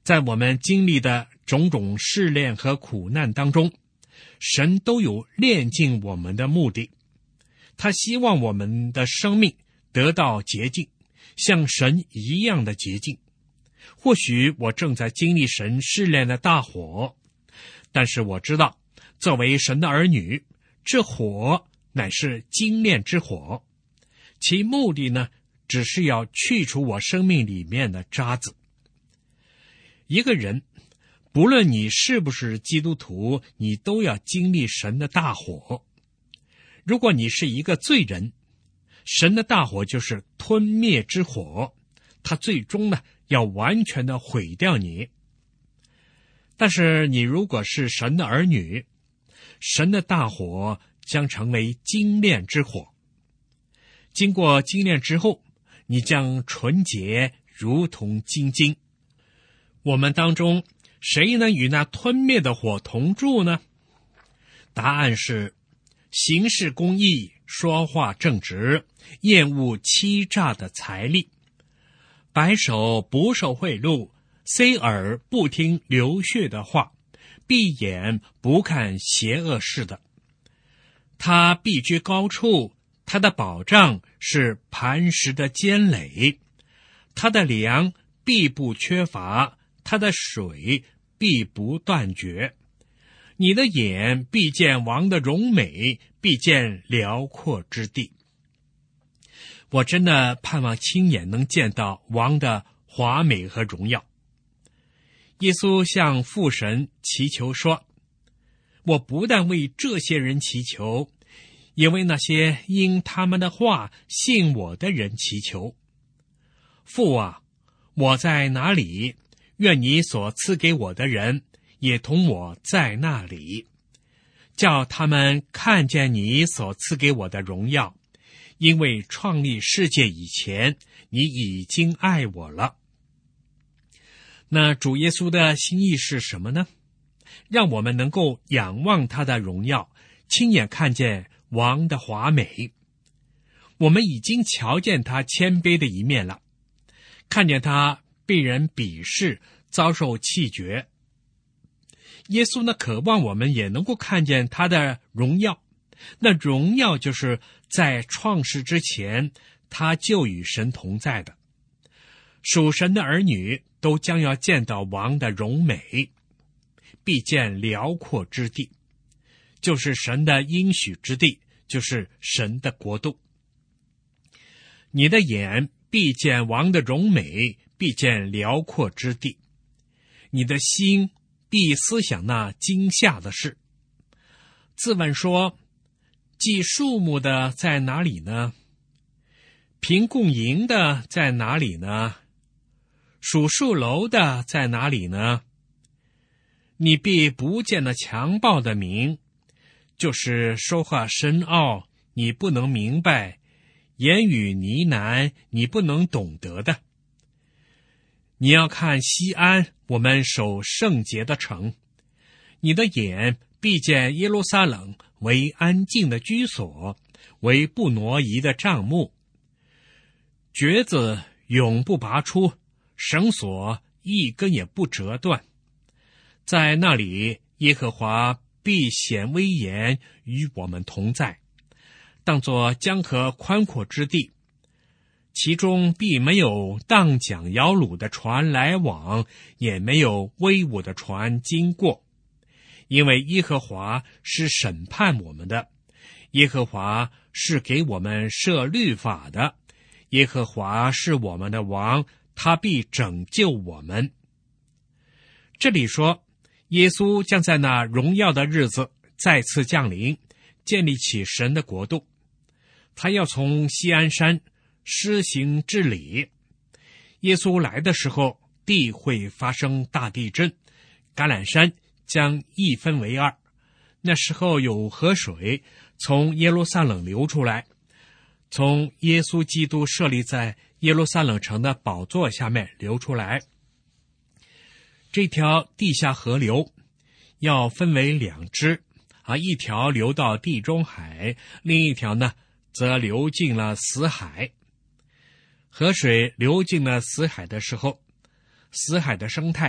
在我们经历的种种试炼和苦难当中，神都有炼净我们的目的。他希望我们的生命得到洁净，像神一样的洁净。或许我正在经历神试炼的大火，但是我知道，作为神的儿女，这火乃是精炼之火，其目的呢，只是要去除我生命里面的渣子。一个人，不论你是不是基督徒，你都要经历神的大火。如果你是一个罪人，神的大火就是吞灭之火，它最终呢，要完全的毁掉你。但是你如果是神的儿女，神的大火将成为精炼之火。经过精炼之后，你将纯洁如同金晶。我们当中谁能与那吞灭的火同住呢？答案是行事公义，说话正直，厌恶欺诈的财力，白手不受贿赂，塞耳不听流血的话，闭眼不看邪恶事的。他必居高处，他的保障是磐石的坚垒，他的粮必不缺乏，他的水必不断绝。你的眼必见王的荣美，必见辽阔之地。我真的盼望亲眼能见到王的华美和荣耀。耶稣向父神祈求说，我不但为这些人祈求，也为那些因他们的话信我的人祈求。父啊，我在哪里，愿你所赐给我的人也同我在那里，叫他们看见你所赐给我的荣耀，因为创立世界以前，你已经爱我了。那主耶稣的心意是什么呢？让我们能够仰望他的荣耀，亲眼看见王的华美。我们已经瞧见他谦卑的一面了，看见他被人鄙视，遭受弃绝。耶稣呢，渴望我们也能够看见他的荣耀。那荣耀就是在创世之前，他就与神同在的。属神的儿女都将要见到王的荣美，必见辽阔之地，就是神的应许之地，就是神的国度。你的眼必见王的荣美，必见辽阔之地。你的心必思想那惊吓的事。自问说，计数目的在哪里呢？凭供银的在哪里呢？数数楼的在哪里呢？你必不见那强暴的名，就是说话深奥，你不能明白，言语呢喃，你不能懂得的。你要看西安，我们守圣洁的城，你的眼必见耶路撒冷为安静的居所，为不挪移的帐幕。橛子永不拔出，绳索一根也不折断。在那里，耶和华必显威严，与我们同在，当作江河宽阔之地，其中必没有荡桨摇橹的船来往，也没有威武的船经过。因为耶和华是审判我们的，耶和华是给我们设律法的，耶和华是我们的王，他必拯救我们。这里说，耶稣将在那荣耀的日子再次降临，建立起神的国度。他要从锡安山施行治理。耶稣来的时候，地会发生大地震，橄榄山将一分为二。那时候有河水从耶路撒冷流出来，从耶稣基督设立在耶路撒冷城的宝座下面流出来。这条地下河流要分为两支啊，一条流到地中海，另一条呢则流进了死海。河水流进了死海的时候，死海的生态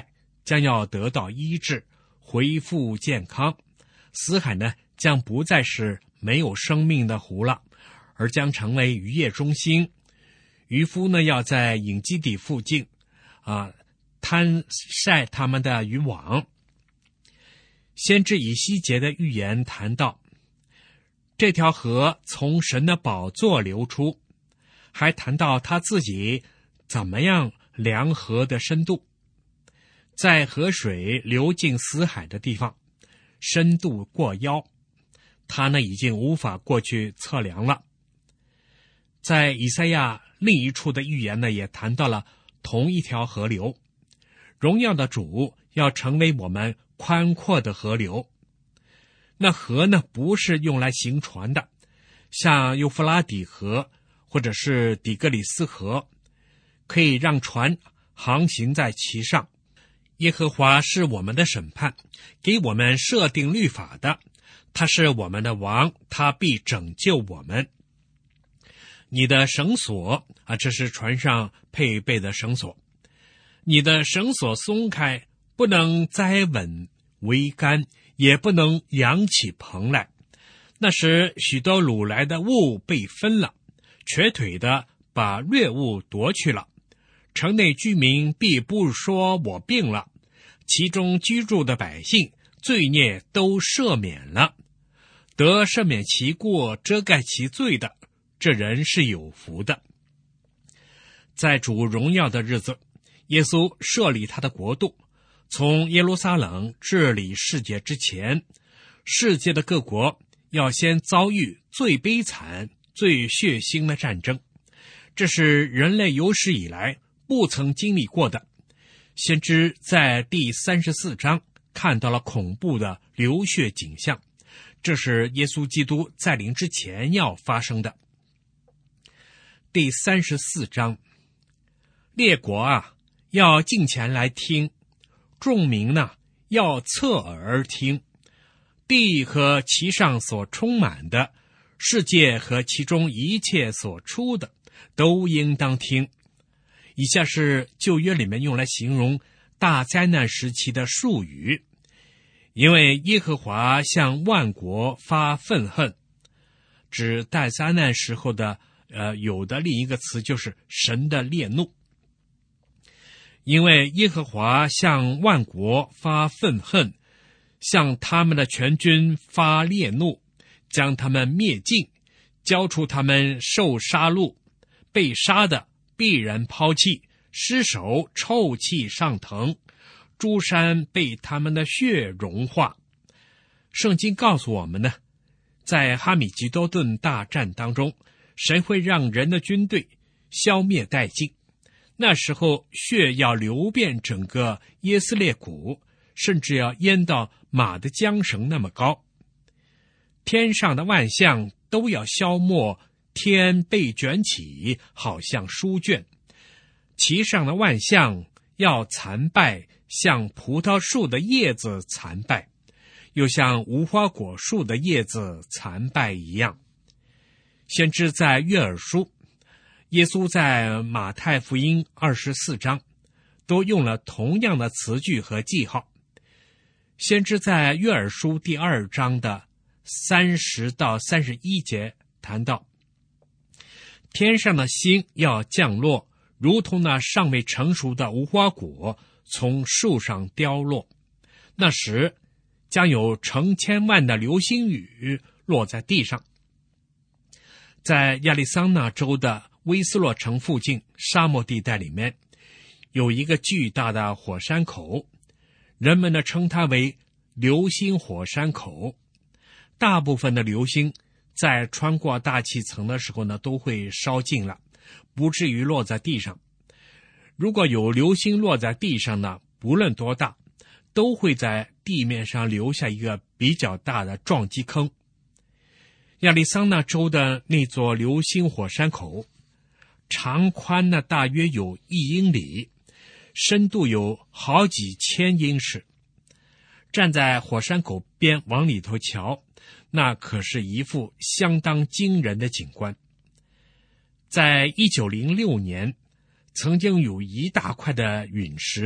将要得到医治，恢复健康。死海呢，将不再是没有生命的湖了，而将成为渔业中心。渔夫呢，要在隐基底附近啊摊晒他们的渔网。先知以西结的预言谈到，这条河从神的宝座流出，还谈到他自己怎么样量河的深度。在河水流进死海的地方，深度过腰，他呢已经无法过去测量了。在以赛亚另一处的预言呢，也谈到了同一条河流，荣耀的主要成为我们宽阔的河流。那河呢，不是用来行船的，像幼发拉底河或者是底格里斯河，可以让船航行在其上。耶和华是我们的审判，给我们设定律法的，他是我们的王，他必拯救我们。你的绳索啊，这是船上配备的绳索，你的绳索松开，不能栽稳桅杆，也不能扬起棚来。那时许多掳来的物被分了，瘸腿的把掠物夺去了。城内居民必不说我病了，其中居住的百姓罪孽都赦免了。得赦免其过、遮盖其罪的，这人是有福的。在主荣耀的日子，耶稣设立他的国度，从耶路撒冷治理世界之前，世界的各国要先遭遇最悲惨、最血腥的战争，这是人类有史以来不曾经历过的。先知在第三十四章看到了恐怖的流血景象，这是耶稣基督在临之前要发生的。第三十四章，列国啊，要近前来听，众民呢，要侧耳听。地和其上所充满的，世界和其中一切所出的，都应当听。以下是旧约里面用来形容大灾难时期的术语。因为耶和华向万国发愤恨，指大灾难时候的呃有的另一个词就是神的烈怒。因为耶和华向万国发愤恨，向他们的全军发烈怒，将他们灭尽，交出他们受杀戮，被杀的必然抛弃，尸首臭气上腾，诸山被他们的血融化。圣经告诉我们呢，在哈米吉多顿大战当中，神会让人的军队消灭殆尽。那时候血要流遍整个耶斯列谷，甚至要淹到马的缰绳那么高。天上的万象都要消没，天被卷起，好像书卷。其上的万象要残败，像葡萄树的叶子残败，又像无花果树的叶子残败一样。先知在约珥书，耶稣在马太福音二十四章都用了同样的词句和记号。先知在约珥书第二章的三十到三十一节谈到，天上的星要降落，如同那尚未成熟的无花果从树上凋落。那时将有成千万的流星雨落在地上。在亚利桑那州的威斯洛城附近沙漠地带里面，有一个巨大的火山口，人们呢称它为流星火山口。大部分的流星在穿过大气层的时候呢，都会烧尽了，不至于落在地上。如果有流星落在地上呢，不论多大，都会在地面上留下一个比较大的撞击坑。亚利桑那州的那座流星火山口，长宽呢大约有一英里，深度有好几千英尺。站在火山口边往里头瞧，那可是一幅相当惊人的景观。在一九零六年，曾经有一大块的陨石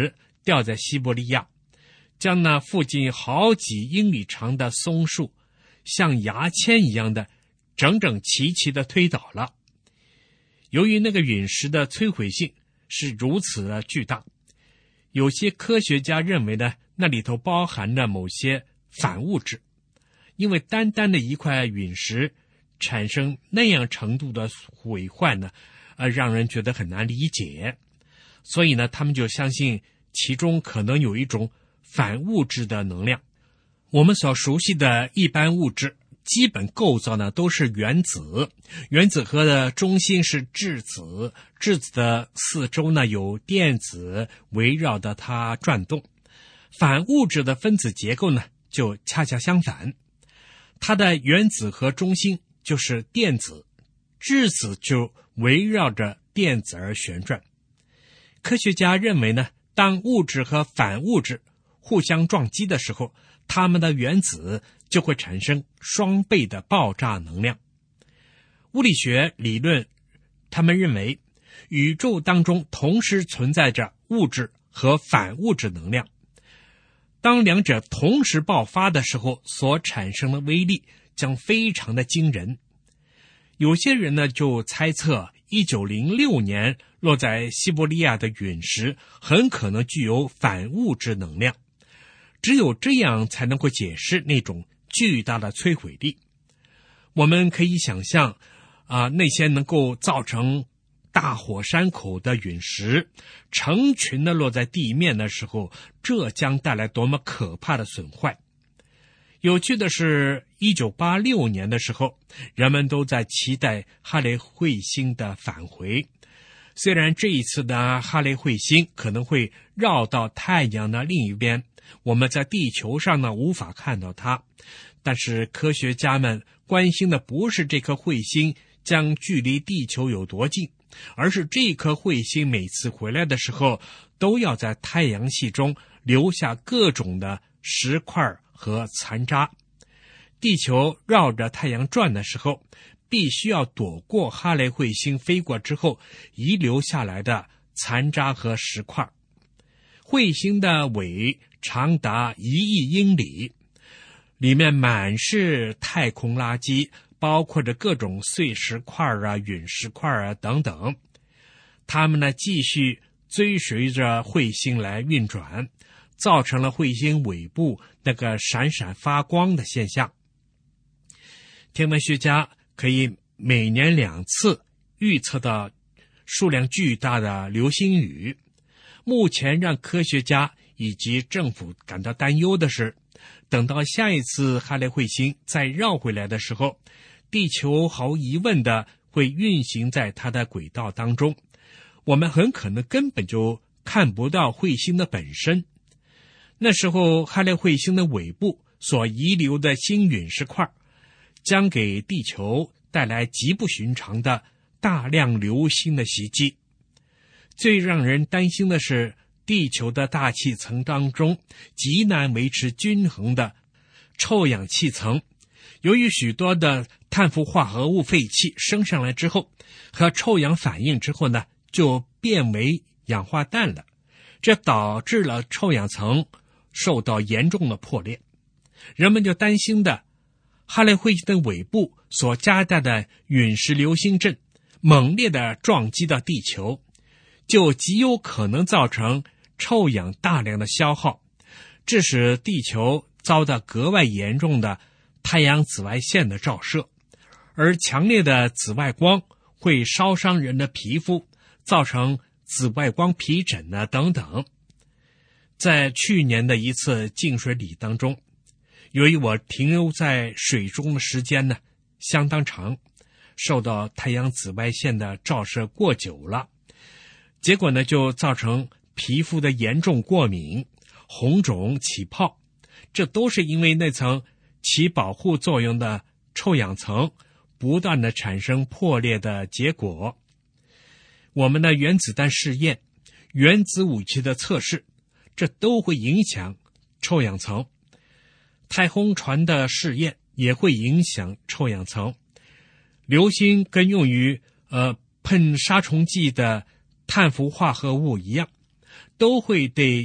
掉在西伯利亚，将那附近好几英里长的松树像牙签一样的整整齐齐地推倒了。由于那个陨石的摧毁性是如此的巨大，有些科学家认为呢，那里头包含了某些反物质，因为单单的一块陨石产生那样程度的毁坏呢，呃，让人觉得很难理解。所以呢，他们就相信其中可能有一种反物质的能量。我们所熟悉的一般物质基本构造呢都是原子，原子核的中心是质子，质子的四周呢有电子围绕着它转动。反物质的分子结构呢就恰恰相反，它的原子核中心就是电子，质子就围绕着电子而旋转。科学家认为呢，当物质和反物质互相撞击的时候，它们的原子就会产生双倍的爆炸能量。物理学理论，他们认为宇宙当中同时存在着物质和反物质能量，当两者同时爆发的时候，所产生的威力将非常的惊人。有些人呢就猜测一九零六年落在西伯利亚的陨石很可能具有反物质能量，只有这样才能够解释那种巨大的摧毁力。我们可以想象啊、呃，那些能够造成大火山口的陨石成群的落在地面的时候，这将带来多么可怕的损坏。有趣的是，一九八六年的时候，人们都在期待哈雷彗星的返回。虽然这一次的哈雷彗星可能会绕到太阳的另一边，我们在地球上呢无法看到它，但是科学家们关心的不是这颗彗星将距离地球有多近，而是这颗彗星每次回来的时候都要在太阳系中留下各种的石块和残渣。地球绕着太阳转的时候，必须要躲过哈雷彗星飞过之后遗留下来的残渣和石块。彗星的尾长达一亿英里，里面满是太空垃圾，包括着各种碎石块啊、陨石块啊等等。它们呢继续追随着彗星来运转，造成了彗星尾部那个闪闪发光的现象。天文学家可以每年两次预测到数量巨大的流星雨。目前让科学家以及政府感到担忧的是，等到下一次哈雷彗星再绕回来的时候，地球毫无疑问的会运行在它的轨道当中，我们很可能根本就看不到彗星的本身。那时候哈雷彗星的尾部所遗留的新陨石块将给地球带来极不寻常的大量流星的袭击。最让人担心的是，地球的大气层当中极难维持均衡的臭氧气层，由于许多的碳氟化合物废气升上来之后，和臭氧反应之后呢，就变为氧化氮了，这导致了臭氧层受到严重的破裂。人们就担心的哈雷彗星的尾部所夹带的陨石流星阵猛烈地撞击到地球，就极有可能造成臭氧大量的消耗，致使地球遭到格外严重的太阳紫外线的照射，而强烈的紫外光会烧伤人的皮肤，造成紫外光皮疹啊等等。在去年的一次净水礼当中，由于我停留在水中的时间呢相当长，受到太阳紫外线的照射过久了，结果呢就造成皮肤的严重过敏、红肿、起泡，这都是因为那层起保护作用的臭氧层不断的产生破裂的结果。我们的原子弹试验、原子武器的测试，这都会影响臭氧层。太空船的试验也会影响臭氧层。流星跟用于呃喷杀虫剂的碳氟化合物一样，都会对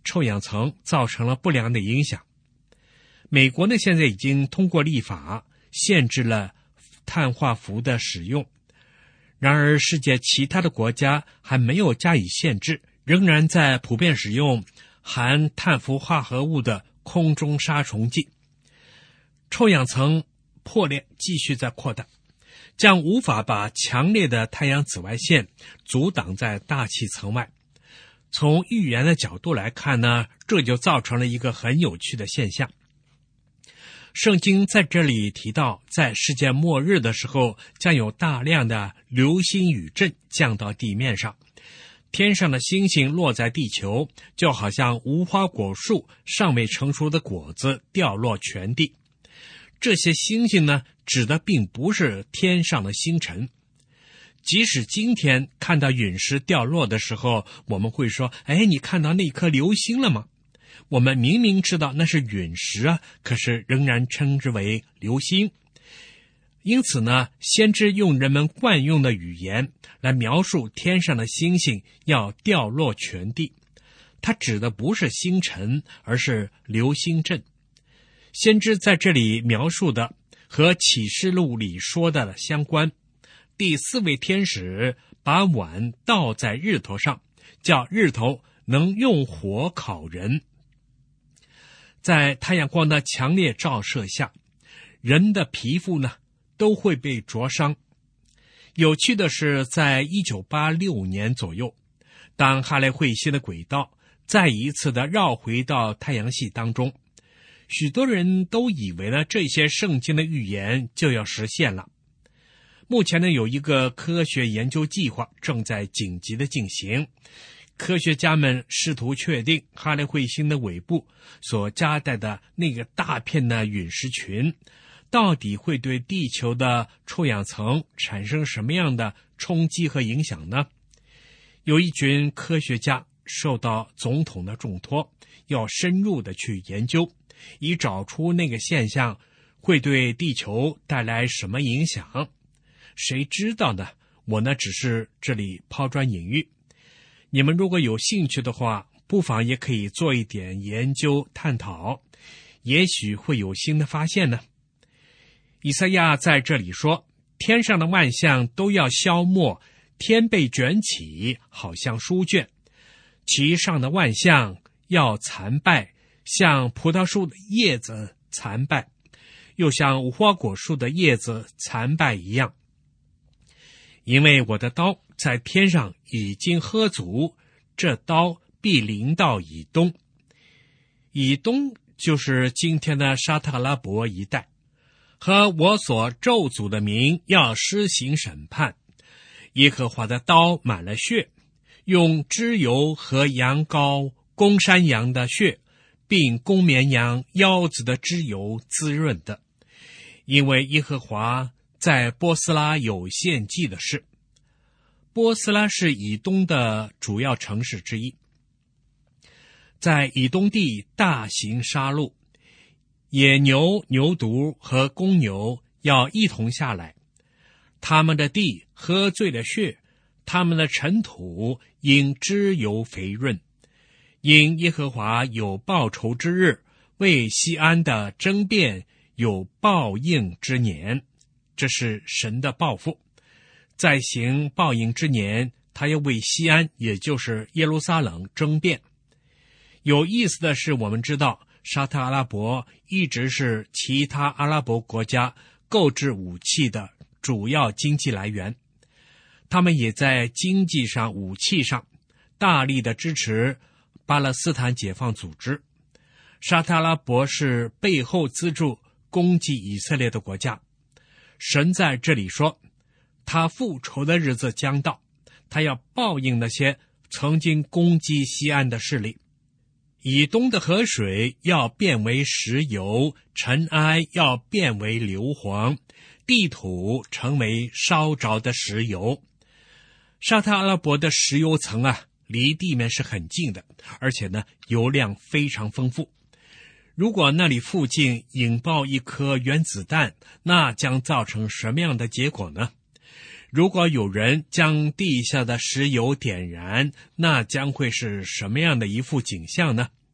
臭氧层造成了不良的影响。美国呢，现在已经通过立法限制了碳化氟的使用，然而世界其他的国家还没有加以限制，仍然在普遍使用含碳氟化合物的空中杀虫剂。臭氧层破裂继续在扩大，将无法把强烈的太阳紫外线阻挡在大气层外。从预言的角度来看呢，这就造成了一个很有趣的现象。圣经在这里提到，在世界末日的时候，将有大量的流星雨阵降到地面上，天上的星星落在地球，就好像无花果树尚未成熟的果子掉落全地。这些星星呢，指的并不是天上的星辰。即使今天看到陨石掉落的时候，我们会说，哎，你看到那颗流星了吗？我们明明知道那是陨石啊，可是仍然称之为流星。因此呢，先知用人们惯用的语言来描述天上的星星要掉落全地，它指的不是星辰，而是流星阵。先知在这里描述的和启示录里说的相关。第四位天使把碗倒在日头上，叫日头能用火烤人。在太阳光的强烈照射下，人的皮肤呢都会被灼伤。有趣的是，在一九八六年左右，当哈雷彗星的轨道再一次的绕回到太阳系当中，许多人都以为呢，这些圣经的预言就要实现了。目前呢，有一个科学研究计划正在紧急的进行。科学家们试图确定哈雷彗星的尾部所夹带的那个大片的陨石群，到底会对地球的臭氧层产生什么样的冲击和影响呢？有一群科学家受到总统的重托，要深入的去研究，以找出那个现象会对地球带来什么影响。谁知道呢？我呢，只是这里抛砖引玉。你们如果有兴趣的话，不妨也可以做一点研究探讨，也许会有新的发现呢。以赛亚在这里说，天上的万象都要消没，天被卷起，好像书卷，其上的万象要残败，像葡萄树的叶子残败，又像无花果树的叶子残败一样。因为我的刀在天上已经喝足，这刀必临到以东。以东就是今天的沙特阿拉伯一带，和我所咒诅的民要施行审判。耶和华的刀满了血，用脂油和羊羔、公山羊的血，并公绵羊腰子的脂油滋润的。因为耶和华在波斯拉有献祭的事。波斯拉是以东的主要城市之一。在以东地大行杀戮，野牛、牛犊和公牛要一同下来，他们的地喝醉了血，他们的尘土因脂油肥润。因耶和华有报仇之日，为西安的争辩有报应之年，这是神的报复。在行报应之年，他要为西安，也就是耶路撒冷争辩。有意思的是，我们知道沙特阿拉伯一直是其他阿拉伯国家购置武器的主要经济来源，他们也在经济上、武器上大力的支持巴勒斯坦解放组织。沙特阿拉伯是背后资助攻击以色列的国家。神在这里说，他复仇的日子将到，他要报应那些曾经攻击西安的势力。以东的河水要变为石油，尘埃要变为硫磺，地土成为烧着的石油。沙特阿拉伯的石油层啊，离地面是很近的，而且呢，油量非常丰富。如果那里附近引爆一颗原子弹，那将造成什么样的结果呢？如果有人将地下的石油点燃，那将会是什么样的一幅景象呢？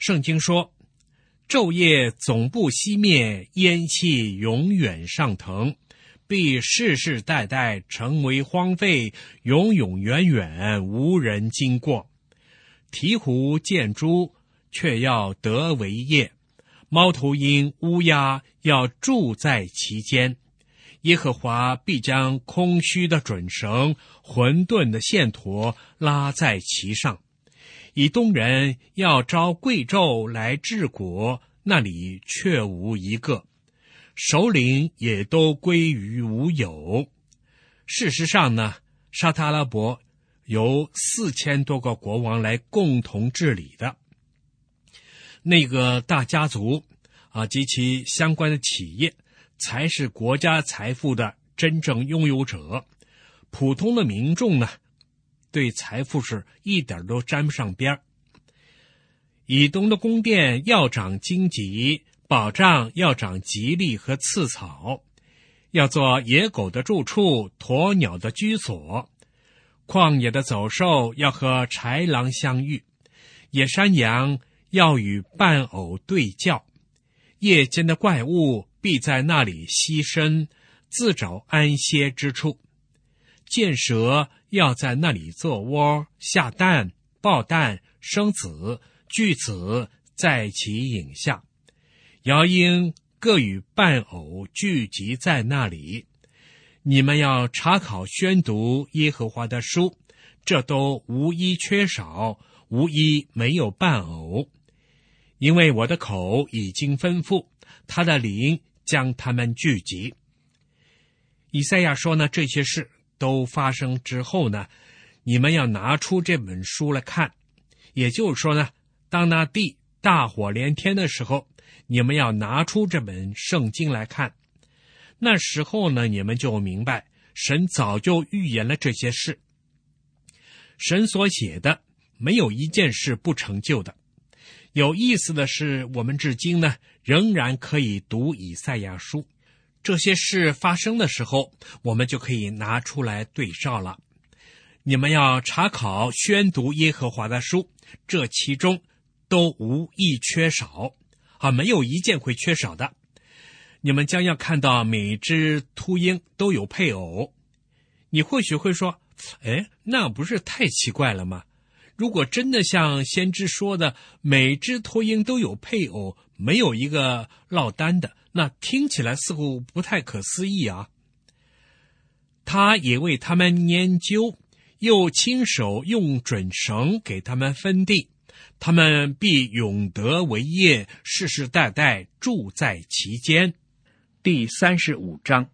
圣经说，昼夜总不熄灭，烟气永远上腾，必世世代代成为荒废，永永远远无人经过。鹈鹕见猪，却要得为业；猫头鹰、乌鸦要住在其间。耶和华必将空虚的准绳、混沌的线砣拉在其上。以东人要招贵胄来治国，那里却无一个，首领也都归于无有。事实上呢，沙特阿拉伯由四千多个国王来共同治理的。那个大家族啊及其相关的企业才是国家财富的真正拥有者，普通的民众呢，对财富是一点都沾不上边儿。以东的宫殿要长荆棘，保障要长吉利和刺草，要做野狗的住处，鸵鸟的居所。旷野的走兽要和豺狼相遇，野山羊要与伴偶对叫，夜间的怪物必在那里栖身，自找安歇之处。箭蛇要在那里做窝，下蛋、抱蛋、生子、聚子在其影下。鹞鹰各与伴偶聚集在那里。你们要查考宣读耶和华的书，这都无一缺少，无一没有伴偶。因为我的口已经吩咐，他的灵将他们聚集。以赛亚说呢，这些事都发生之后呢，你们要拿出这本书来看。也就是说呢，当那地大火连天的时候，你们要拿出这本圣经来看。那时候呢，你们就明白，神早就预言了这些事。神所写的，没有一件事不成就的。有意思的是，我们至今呢，仍然可以读以赛亚书。这些事发生的时候，我们就可以拿出来对照了。你们要查考宣读耶和华的书，这其中都无一缺少啊，没有一件会缺少的。你们将要看到每只秃鹰都有配偶。你或许会说，哎，那不是太奇怪了吗？如果真的像先知说的，每只秃鹰都有配偶，没有一个落单的，那听起来似乎不太可思议啊。他也为他们研究，又亲手用准绳给他们分地，他们必永得为业，世世代代住在其间。第三十五章，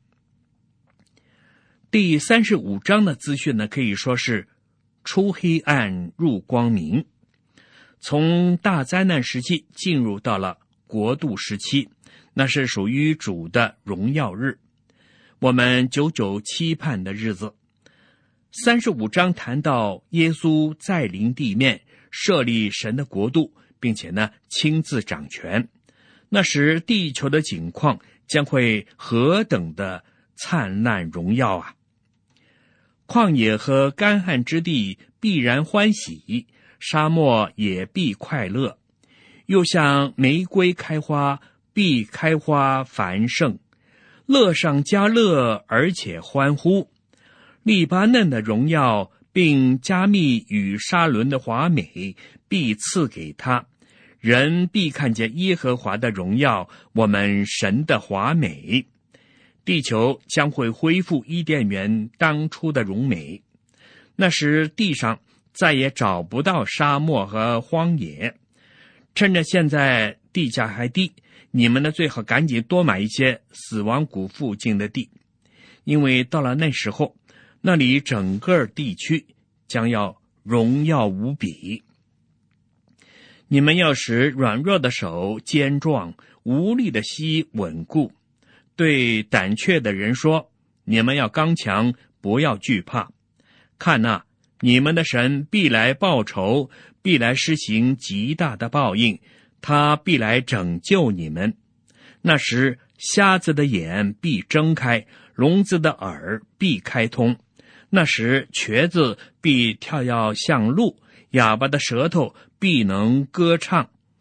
第三十五章的资讯呢，可以说是出黑暗入光明，从大灾难时期进入到了国度时期，那是属于主的荣耀日，我们久久期盼的日子。三十五章谈到耶稣再临地面，设立神的国度，并且呢亲自掌权，那时地球的景况将会何等的灿烂荣耀啊！旷野和干旱之地必然欢喜，沙漠也必快乐，又像玫瑰开花，必开花繁盛，乐上加乐，而且欢呼。利巴嫩的荣耀并加密与沙伦的华美必赐给他，人必看见耶和华的荣耀，我们神的华美。地球将会恢复伊甸园当初的荣美，那时地上再也找不到沙漠和荒野。趁着现在地价还低，你们呢最好赶紧多买一些死亡谷附近的地，因为到了那时候，那里整个地区将要荣耀无比。你们要使软弱的手坚壮，无力的膝稳固。对胆怯的人说，你们要刚强，不要惧怕。看哪，你们的神必来报仇，必来施行极大的报应，他必来拯救你们。那时瞎子的眼必睁开，聋子的耳必开通。那时瘸子必跳跃像鹿，哑巴的舌头必能歌唱。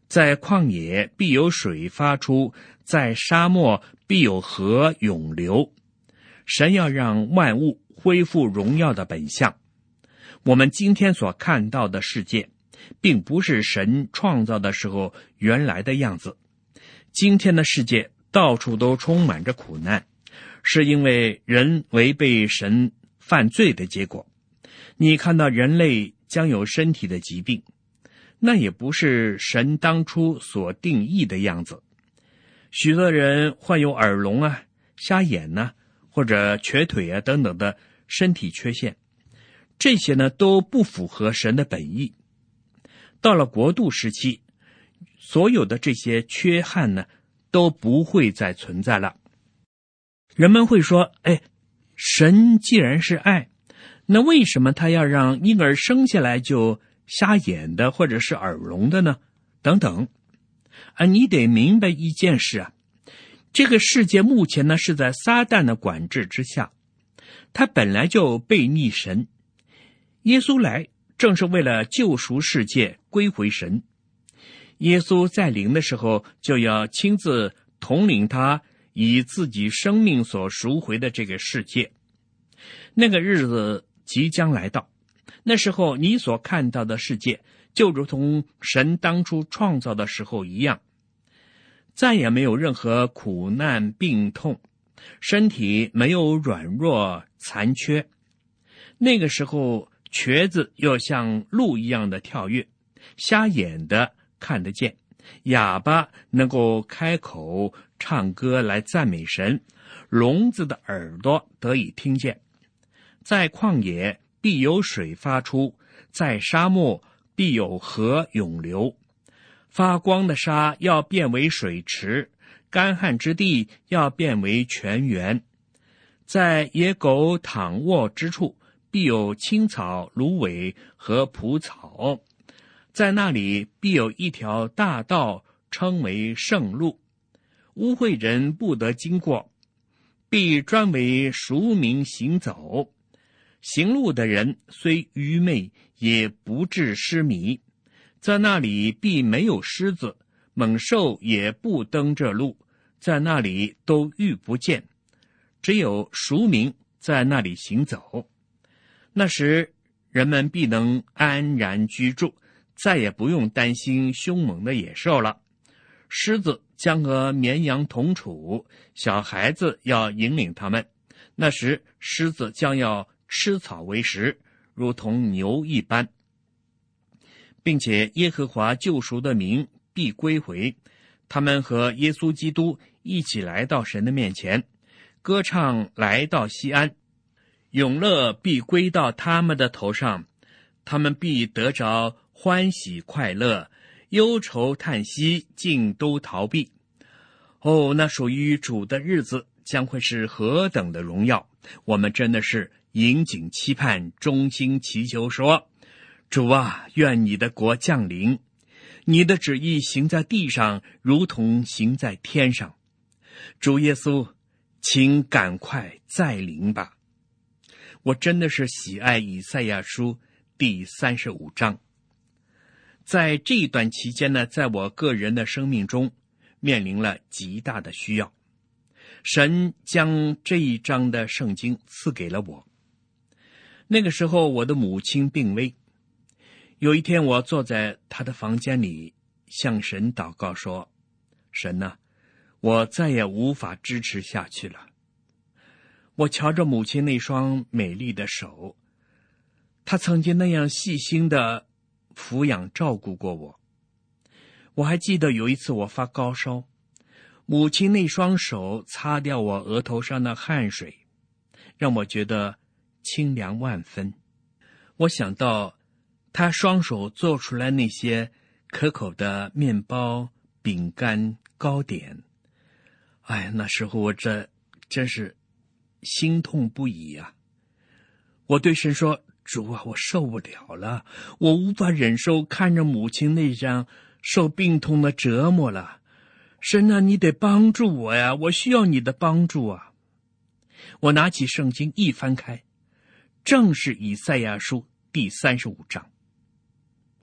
在旷野必有水发出，在沙漠必有河涌流。神要让万物恢复荣耀的本相。我们今天所看到的世界，并不是神创造的时候原来的样子。今天的世界到处都充满着苦难，是因为人违背神犯罪的结果。你看到人类将有身体的疾病，那也不是神当初所定义的样子。许多人患有耳聋啊、瞎眼啊，或者瘸腿啊等等的身体缺陷，这些呢都不符合神的本意。到了国度时期，所有的这些缺憾呢都不会再存在了。人们会说，哎，神既然是爱，那为什么他要让婴儿生下来就瞎眼的或者是耳聋的呢？等等。啊，你得明白一件事啊，这个世界目前呢是在撒旦的管制之下，他本来就背逆神。耶稣来正是为了救赎世界，归回神。耶稣在临的时候，就要亲自统领他以自己生命所赎回的这个世界。那个日子即将来到，那时候你所看到的世界，就如同神当初创造的时候一样，再也没有任何苦难病痛，身体没有软弱残缺。那个时候，瘸子要像鹿一样的跳跃，瞎眼的看得见，哑巴能够开口唱歌来赞美神，聋子的耳朵得以听见。在旷野必有水发出，在沙漠必有河涌流。发光的沙要变为水池，干旱之地要变为泉源。在野狗躺卧之处，必有青草、芦苇和蒲草。在那里必有一条大道，称为圣路，污秽人不得经过，必专为赎民行走。行路的人虽愚昧，也不致失迷。在那里必没有狮子，猛兽也不登这路，在那里都遇不见，只有赎民在那里行走。那时人们必能安然居住，再也不用担心凶猛的野兽了。狮子将和绵羊同处，小孩子要引领他们。那时狮子将要吃草为食，如同牛一般。并且耶和华救赎的民必归回，他们和耶稣基督一起来到神的面前，歌唱来到西安，永乐必归到他们的头上，他们必得着欢喜快乐，忧愁叹息尽都逃避。哦，那属于主的日子将会是何等的荣耀！我们真的是引颈期盼，衷心祈求说，主啊，愿你的国降临，你的旨意行在地上，如同行在天上。主耶稣，请赶快再临吧。我真的是喜爱以赛亚书第三十五章。在这一段期间呢，在我个人的生命中面临了极大的需要，神将这一章的圣经赐给了我。那个时候我的母亲病危，有一天我坐在她的房间里向神祷告说，神啊，我再也无法支持下去了。我瞧着母亲那双美丽的手，她曾经那样细心的抚养照顾过我。我还记得有一次我发高烧，母亲那双手擦掉我额头上的汗水，让我觉得清凉万分。我想到她双手做出来那些可口的面包、饼干、糕点，哎，那时候我这真是心痛不已啊！我对神说，主啊，我受不了了，我无法忍受看着母亲那样受病痛的折磨了。神啊，你得帮助我呀，我需要你的帮助啊！我拿起圣经一翻开，正是以赛亚书第三十五章。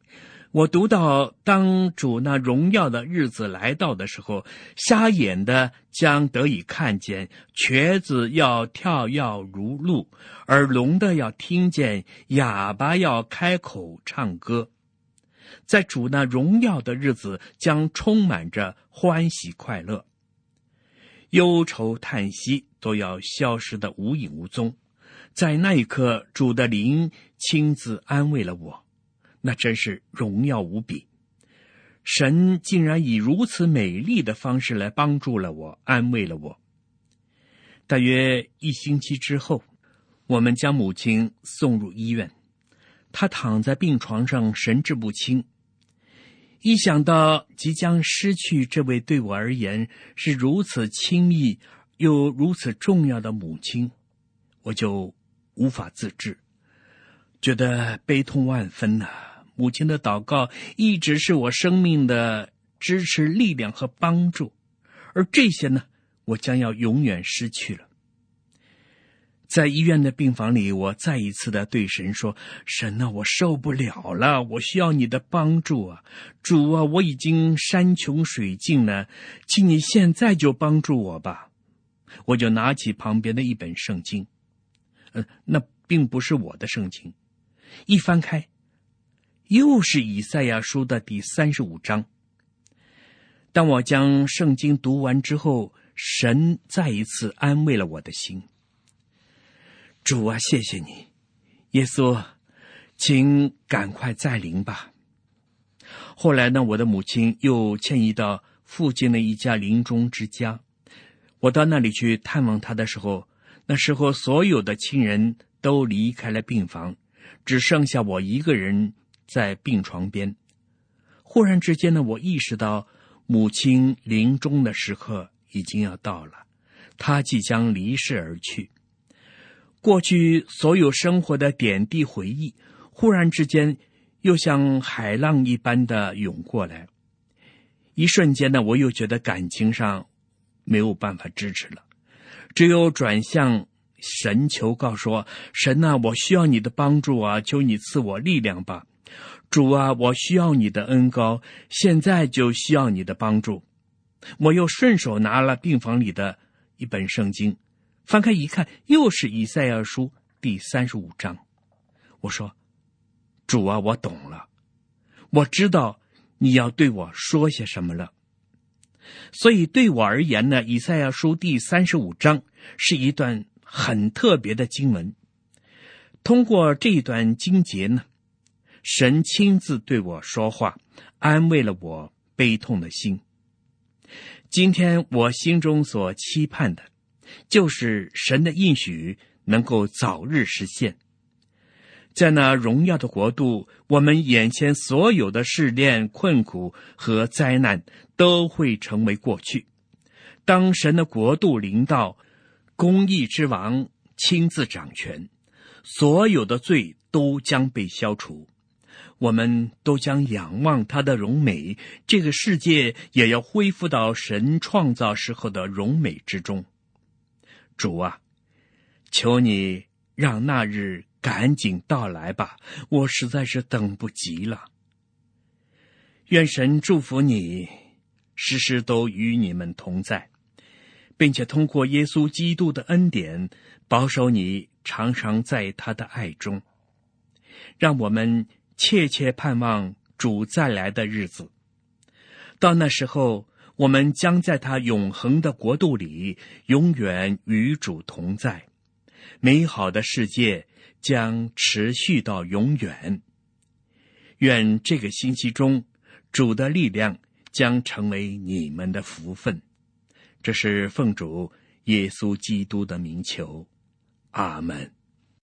我读到当主那荣耀的日子来到的时候，瞎眼的将得以看见，瘸子要跳跃如鹿，耳聋的要听见，哑巴要开口唱歌。在主那荣耀的日子将充满着欢喜快乐，忧愁叹息都要消失得无影无踪。在那一刻，主的灵亲自安慰了我，那真是荣耀无比。神竟然以如此美丽的方式来帮助了我，安慰了我。大约一星期之后，我们将母亲送入医院，她躺在病床上神志不清。一想到即将失去这位对我而言是如此亲密又如此重要的母亲，我就无法自制，觉得悲痛万分啊。母亲的祷告一直是我生命的支持力量和帮助，而这些呢，我将要永远失去了。在医院的病房里，我再一次的对神说，神啊，我受不了了，我需要你的帮助啊！主啊，我已经山穷水尽了，请你现在就帮助我吧。我就拿起旁边的一本圣经，呃，那并不是我的圣经，一翻开，又是以赛亚书的第三十五章。当我将圣经读完之后，神再一次安慰了我的心。主啊，谢谢你，耶稣，请赶快再临吧。后来呢，我的母亲又迁移到附近的一家临终之家。我到那里去探望她的时候，那时候所有的亲人都离开了病房，只剩下我一个人在病床边。忽然之间呢，我意识到母亲临终的时刻已经要到了，她即将离世而去。过去所有生活的点滴回忆，忽然之间又像海浪一般的涌过来。一瞬间呢，我又觉得感情上没有办法支持了，只有转向神求告说，神啊，我需要你的帮助啊，求你赐我力量吧。主啊，我需要你的恩膏，现在就需要你的帮助。我又顺手拿了病房里的一本圣经，翻开一看，又是以赛亚书第三十五章。我说，主啊，我懂了，我知道你要对我说些什么了。所以对我而言呢，以赛亚书第三十五章是一段很特别的经文。通过这一段经节呢，神亲自对我说话，安慰了我悲痛的心。今天我心中所期盼的，就是神的应许能够早日实现。在那荣耀的国度，我们眼前所有的试炼、困苦和灾难都会成为过去。当神的国度临到，公义之王亲自掌权，所有的罪都将被消除，我们都将仰望他的荣美，这个世界也要恢复到神创造时候的荣美之中。主啊，求你让那日赶紧到来吧，我实在是等不及了。愿神祝福你，时时都与你们同在，并且通过耶稣基督的恩典，保守你常常在他的爱中。让我们切切盼望主再来的日子，到那时候，我们将在他永恒的国度里永远与主同在，美好的世界将持续到永远。愿这个星期中，主的力量将成为你们的福分。这是奉主耶稣基督的名求，阿们。